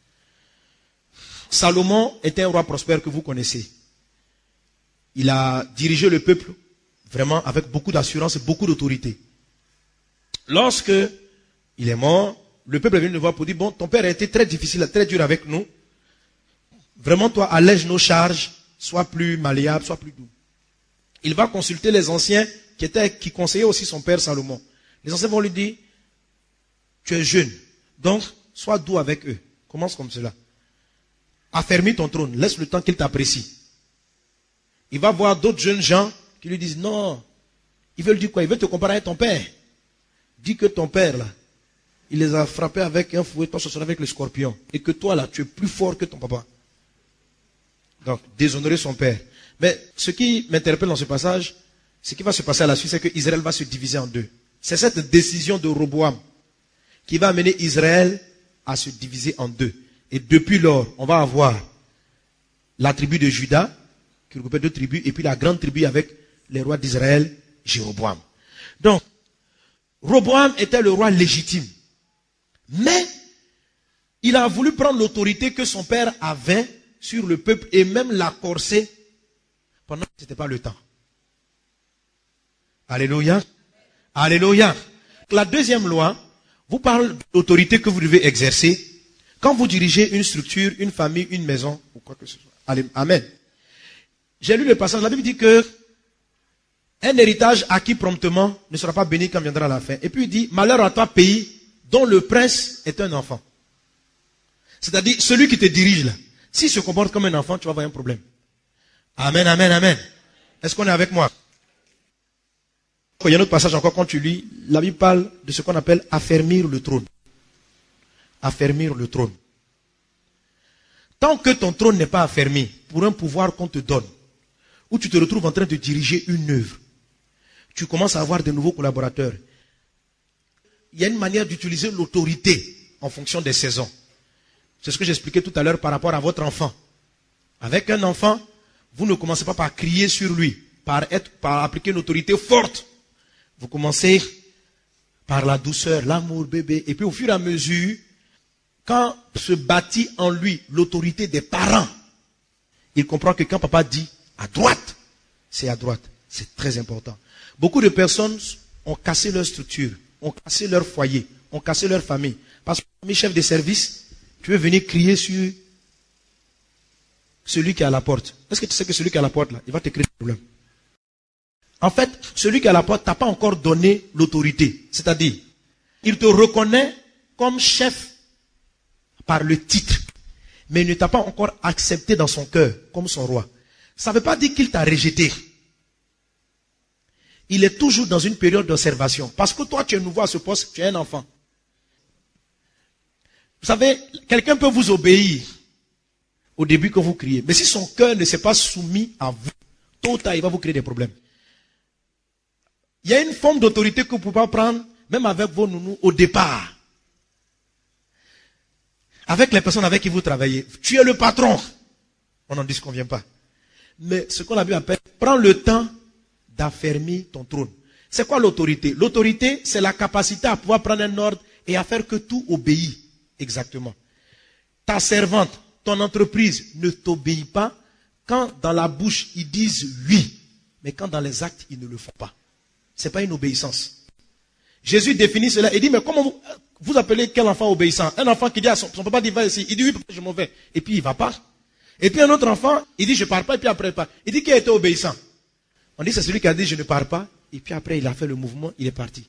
B: Salomon était un roi prospère que vous connaissez. Il a dirigé le peuple vraiment avec beaucoup d'assurance et beaucoup d'autorité. Lorsque il est mort, le peuple est venu le voir pour dire, bon, ton père a été très difficile, très dur avec nous. Vraiment, toi, allège nos charges, sois plus malléable, sois plus doux. Il va consulter les anciens qui étaient, qui conseillaient aussi son père Salomon. Les anciens vont lui dire, tu es jeune, donc sois doux avec eux. Commence comme cela. Affermis ton trône, laisse le temps qu'il t'apprécie. Il va voir d'autres jeunes gens qui lui disent, non, ils veulent dire quoi? Ils veulent te comparer à ton père. Dis que ton père, là, il les a frappés avec un fouet, toi, ce sera avec le scorpion. Et que toi, là, tu es plus fort que ton papa. Donc, déshonorer son père. Mais ce qui m'interpelle dans ce passage, ce qui va se passer à la suite, c'est que Israël va se diviser en deux. C'est cette décision de Roboam qui va amener Israël à se diviser en deux. Et depuis lors, on va avoir la tribu de Juda, qui regroupait deux tribus, et puis la grande tribu avec les rois d'Israël, Jéroboam. Donc, Roboam était le roi légitime. Mais, il a voulu prendre l'autorité que son père avait sur le peuple et même la corser pendant que ce n'était pas le temps. Alléluia. Alléluia. La deuxième loi vous parle d'autorité que vous devez exercer quand vous dirigez une structure, une famille, une maison, ou quoi que ce soit. Allez, amen. J'ai lu le passage, la Bible dit que un héritage acquis promptement ne sera pas béni quand viendra la fin. Et puis il dit, malheur à toi pays dont le prince est un enfant. C'est-à-dire, celui qui te dirige là, s'il se comporte comme un enfant, tu vas avoir un problème. Amen, amen, amen. Est-ce qu'on est avec moi? Il y a un autre passage encore quand tu lis, la Bible parle de ce qu'on appelle affermir le trône. Affermir le trône. Tant que ton trône n'est pas affermi, pour un pouvoir qu'on te donne, où tu te retrouves en train de diriger une œuvre, tu commences à avoir de nouveaux collaborateurs. Il y a une manière d'utiliser l'autorité en fonction des saisons. C'est ce que j'expliquais tout à l'heure par rapport à votre enfant. Avec un enfant, vous ne commencez pas par crier sur lui, par, être, par appliquer une autorité forte. Vous commencez par la douceur, l'amour, bébé. Et puis au fur et à mesure, quand se bâtit en lui l'autorité des parents, il comprend que quand papa dit à droite, c'est à droite. C'est très important. Beaucoup de personnes ont cassé leur structure, ont cassé leur foyer, ont cassé leur famille. Parce que mes chefs de service, tu veux venir crier sur celui qui est à la porte. Est-ce que tu sais que celui qui est à la porte là, il va te créer des problèmes? En fait, celui qui est à la porte t'a pas encore donné l'autorité. C'est-à-dire, il te reconnaît comme chef par le titre, mais il ne t'a pas encore accepté dans son cœur comme son roi. Ça ne veut pas dire qu'il t'a rejeté. Il est toujours dans une période d'observation. Parce que toi, tu es nouveau à ce poste, tu es un enfant. Vous savez, quelqu'un peut vous obéir au début quand vous criez. Mais si son cœur ne s'est pas soumis à vous, tôt ou tard, il va vous créer des problèmes. Il y a une forme d'autorité que vous ne pouvez pas prendre, même avec vos nounous, au départ. Avec les personnes avec qui vous travaillez. Tu es le patron. On n'en disconvient pas. Mais ce qu'on a vu appelle, prends le temps d'affermir ton trône. C'est quoi l'autorité? L'autorité, c'est la capacité à pouvoir prendre un ordre et à faire que tout obéit exactement. Ta servante, ton entreprise ne t'obéit pas quand dans la bouche ils disent oui, mais quand dans les actes ils ne le font pas. Ce n'est pas une obéissance. Jésus définit cela et dit, mais comment vous, vous appelez quel enfant obéissant? Un enfant qui dit à son, son papa, dit va ici, il dit oui, je m'en vais, et puis il ne va pas. Et puis un autre enfant, il dit je ne pars pas, et puis après il part. Il dit qui a été obéissant? On dit c'est celui qui a dit je ne pars pas, et puis après il a fait le mouvement, il est parti.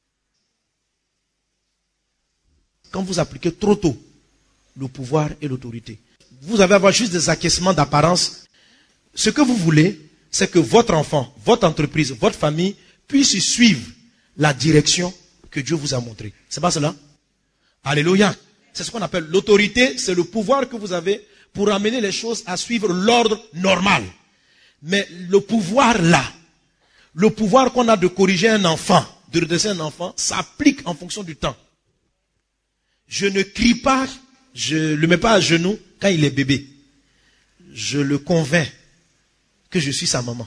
B: Quand vous appliquez trop tôt le pouvoir et l'autorité, vous allez avoir juste des acquiescements d'apparence. Ce que vous voulez, c'est que votre enfant, votre entreprise, votre famille puisse suivre la direction que Dieu vous a montrée. C'est pas cela? Alléluia. C'est ce qu'on appelle l'autorité, c'est le pouvoir que vous avez pour amener les choses à suivre l'ordre normal. Mais le pouvoir là, le pouvoir qu'on a de corriger un enfant, de redresser un enfant, s'applique en fonction du temps. Je ne crie pas, je ne le mets pas à genoux quand il est bébé. Je le convainc que je suis sa maman.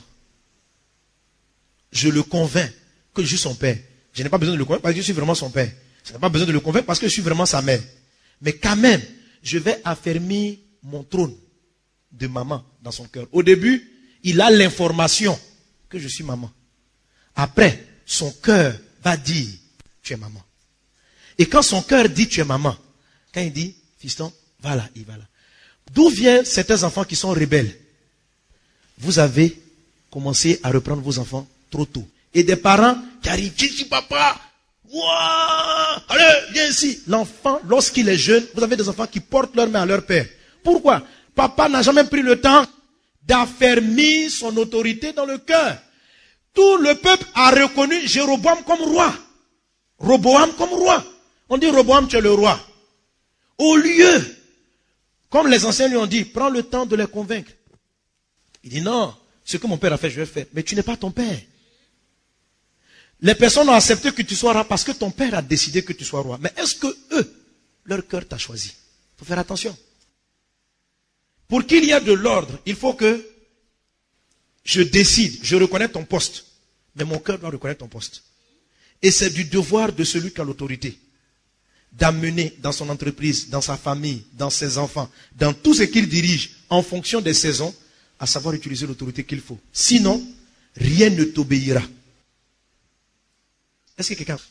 B: Je le convainc que je suis son père. Je n'ai pas besoin de le convaincre parce que je suis vraiment son père. Je n'ai pas besoin de le convaincre parce que je suis vraiment sa mère. Mais quand même, je vais affermir mon trône de maman dans son cœur. Au début, il a l'information que je suis maman. Après, son cœur va dire, tu es maman. Et quand son cœur dit, tu es maman, quand il dit, fiston, va là, il va là. D'où viennent certains enfants qui sont rebelles? Vous avez commencé à reprendre vos enfants trop tôt. Et des parents qui arrivent, qui dit papa, ouah, allez, viens ici. L'enfant, lorsqu'il est jeune, vous avez des enfants qui portent leurs mains à leur père. Pourquoi? Papa n'a jamais pris le temps d'affermir son autorité dans le cœur. Tout le peuple a reconnu Jéroboam comme roi. Roboam comme roi. On dit Roboam, tu es le roi. Au lieu, comme les anciens lui ont dit, prends le temps de les convaincre. Il dit non, ce que mon père a fait, je vais faire. Mais tu n'es pas ton père. Les personnes ont accepté que tu sois roi parce que ton père a décidé que tu sois roi. Mais est-ce que eux, leur cœur t'a choisi? Il faut faire attention. Pour qu'il y ait de l'ordre, il faut que je décide, je reconnais ton poste. Mais mon cœur doit reconnaître ton poste. Et c'est du devoir de celui qui a l'autorité d'amener dans son entreprise, dans sa famille, dans ses enfants, dans tout ce qu'il dirige, en fonction des saisons, à savoir utiliser l'autorité qu'il faut. Sinon, rien ne t'obéira. Est-ce que quelqu'un...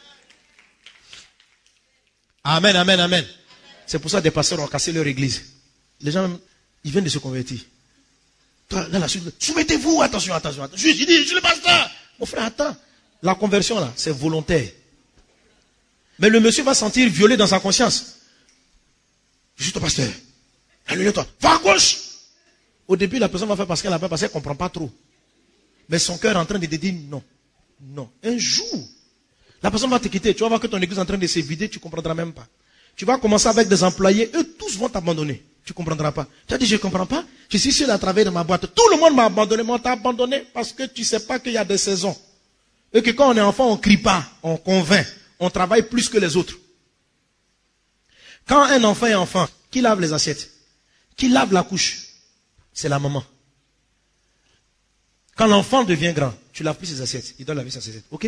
B: Amen, amen, amen. C'est pour ça que des pasteurs ont cassé leur église. Les gens, ils viennent de se convertir. Toi, là, là, soumettez-vous, attention, attention, attention. Je dis, je suis le pasteur. Mon frère, attends. La conversion, là, c'est volontaire. Mais le monsieur va sentir violé dans sa conscience. Je suis ton pasteur. Alléluia, toi. Va à gauche. Au début, la personne va faire parce qu'elle a peur, parce qu'elle ne comprend pas trop. Mais son cœur est en train de dire non. Non. Un jour, la personne va te quitter. Tu vas voir que ton église est en train de se vider, tu ne comprendras même pas. Tu vas commencer avec des employés, eux tous vont t'abandonner. Tu ne comprendras pas. Tu as dit, je ne comprends pas. Je suis seul à travailler dans ma boîte. Tout le monde m'a abandonné. Mais on t'a abandonné parce que tu ne sais pas qu'il y a des saisons. Et que quand on est enfant, on ne crie pas, on convainc. On travaille plus que les autres. Quand un enfant est enfant, qui lave les assiettes? Qui lave la couche? C'est la maman. Quand l'enfant devient grand, tu laves plus ses assiettes. Il doit laver ses assiettes. Ok?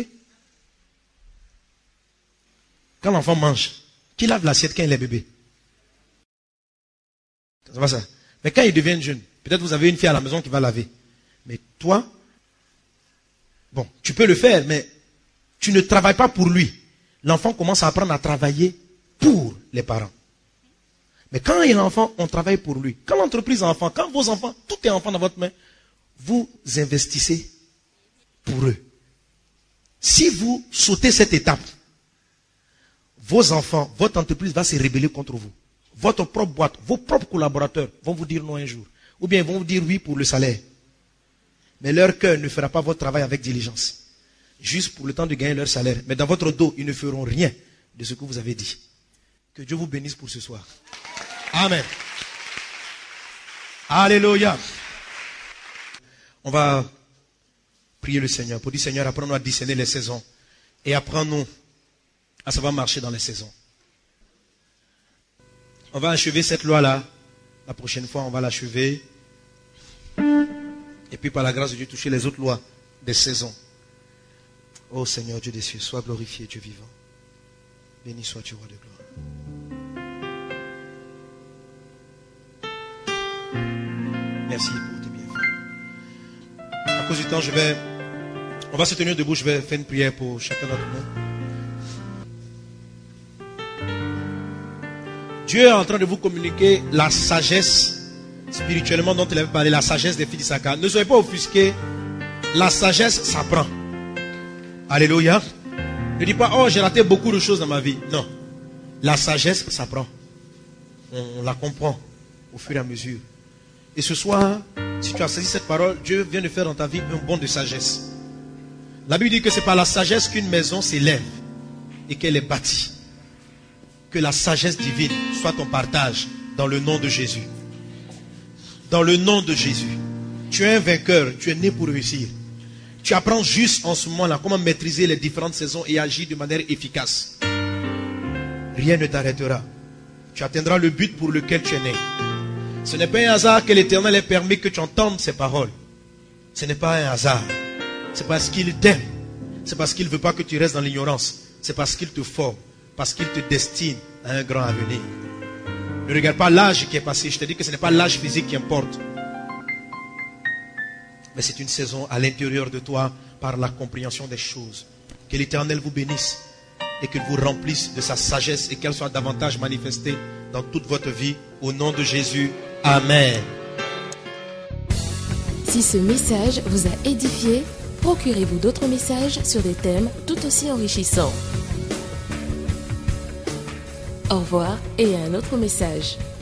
B: Quand l'enfant mange, qui lave l'assiette quand il est bébé? C'est pas ça. Mais quand il devient jeune, peut-être vous avez une fille à la maison qui va laver. Mais toi, bon, tu peux le faire, mais tu ne travailles pas pour lui. L'enfant commence à apprendre à travailler pour les parents. Mais quand il est enfant, on travaille pour lui. Quand l'entreprise est enfant, quand vos enfants, tout est enfant dans votre main, vous investissez pour eux. Si vous sautez cette étape, vos enfants, votre entreprise va se rebeller contre vous. Votre propre boîte, vos propres collaborateurs vont vous dire non un jour. Ou bien ils vont vous dire oui pour le salaire. Mais leur cœur ne fera pas votre travail avec diligence. Juste pour le temps de gagner leur salaire. Mais dans votre dos, ils ne feront rien de ce que vous avez dit. Que Dieu vous bénisse pour ce soir. Amen. Alléluia. On va prier le Seigneur pour dire, Seigneur, apprends-nous à discerner les saisons. Et apprends-nous à savoir marcher dans les saisons. On va achever cette loi-là. La prochaine fois, on va l'achever. Et puis, par la grâce de Dieu, toucher les autres lois des saisons. Ô Seigneur Dieu des cieux, sois glorifié, Dieu vivant. Béni sois-tu, roi de gloire. Merci pour tes bienfaits. À cause du temps, je vais... On va se tenir debout, je vais faire une prière pour chacun d'entre nous. Dieu est en train de vous communiquer la sagesse spirituellement dont il avait parlé, la sagesse des filles d'Issachar. Ne soyez pas offusqués. La sagesse s'apprend. Alléluia. Ne dis pas, oh, j'ai raté beaucoup de choses dans ma vie. Non. La sagesse s'apprend. On, on la comprend au fur et à mesure. Et ce soir, si tu as saisi cette parole, Dieu vient de faire dans ta vie un bond de sagesse. La Bible dit que c'est par la sagesse qu'une maison s'élève et qu'elle est bâtie. Que la sagesse divine soit ton partage dans le nom de Jésus. Dans le nom de Jésus. Tu es un vainqueur, tu es né pour réussir. Tu apprends juste en ce moment-là comment maîtriser les différentes saisons et agir de manière efficace. Rien ne t'arrêtera. Tu atteindras le but pour lequel tu es né. Ce n'est pas un hasard que l'Éternel ait permis que tu entendes ces paroles. Ce n'est pas un hasard. C'est parce qu'il t'aime. C'est parce qu'il ne veut pas que tu restes dans l'ignorance. C'est parce qu'il te forme. Parce qu'il te destine à un grand avenir. Ne regarde pas l'âge qui est passé. Je te dis que ce n'est pas l'âge physique qui importe. Mais c'est une saison à l'intérieur de toi par la compréhension des choses. Que l'Éternel vous bénisse et qu'il vous remplisse de sa sagesse et qu'elle soit davantage manifestée dans toute votre vie. Au nom de Jésus. Amen.
A: Si ce message vous a édifié, procurez-vous d'autres messages sur des thèmes tout aussi enrichissants. Au revoir et à un autre message.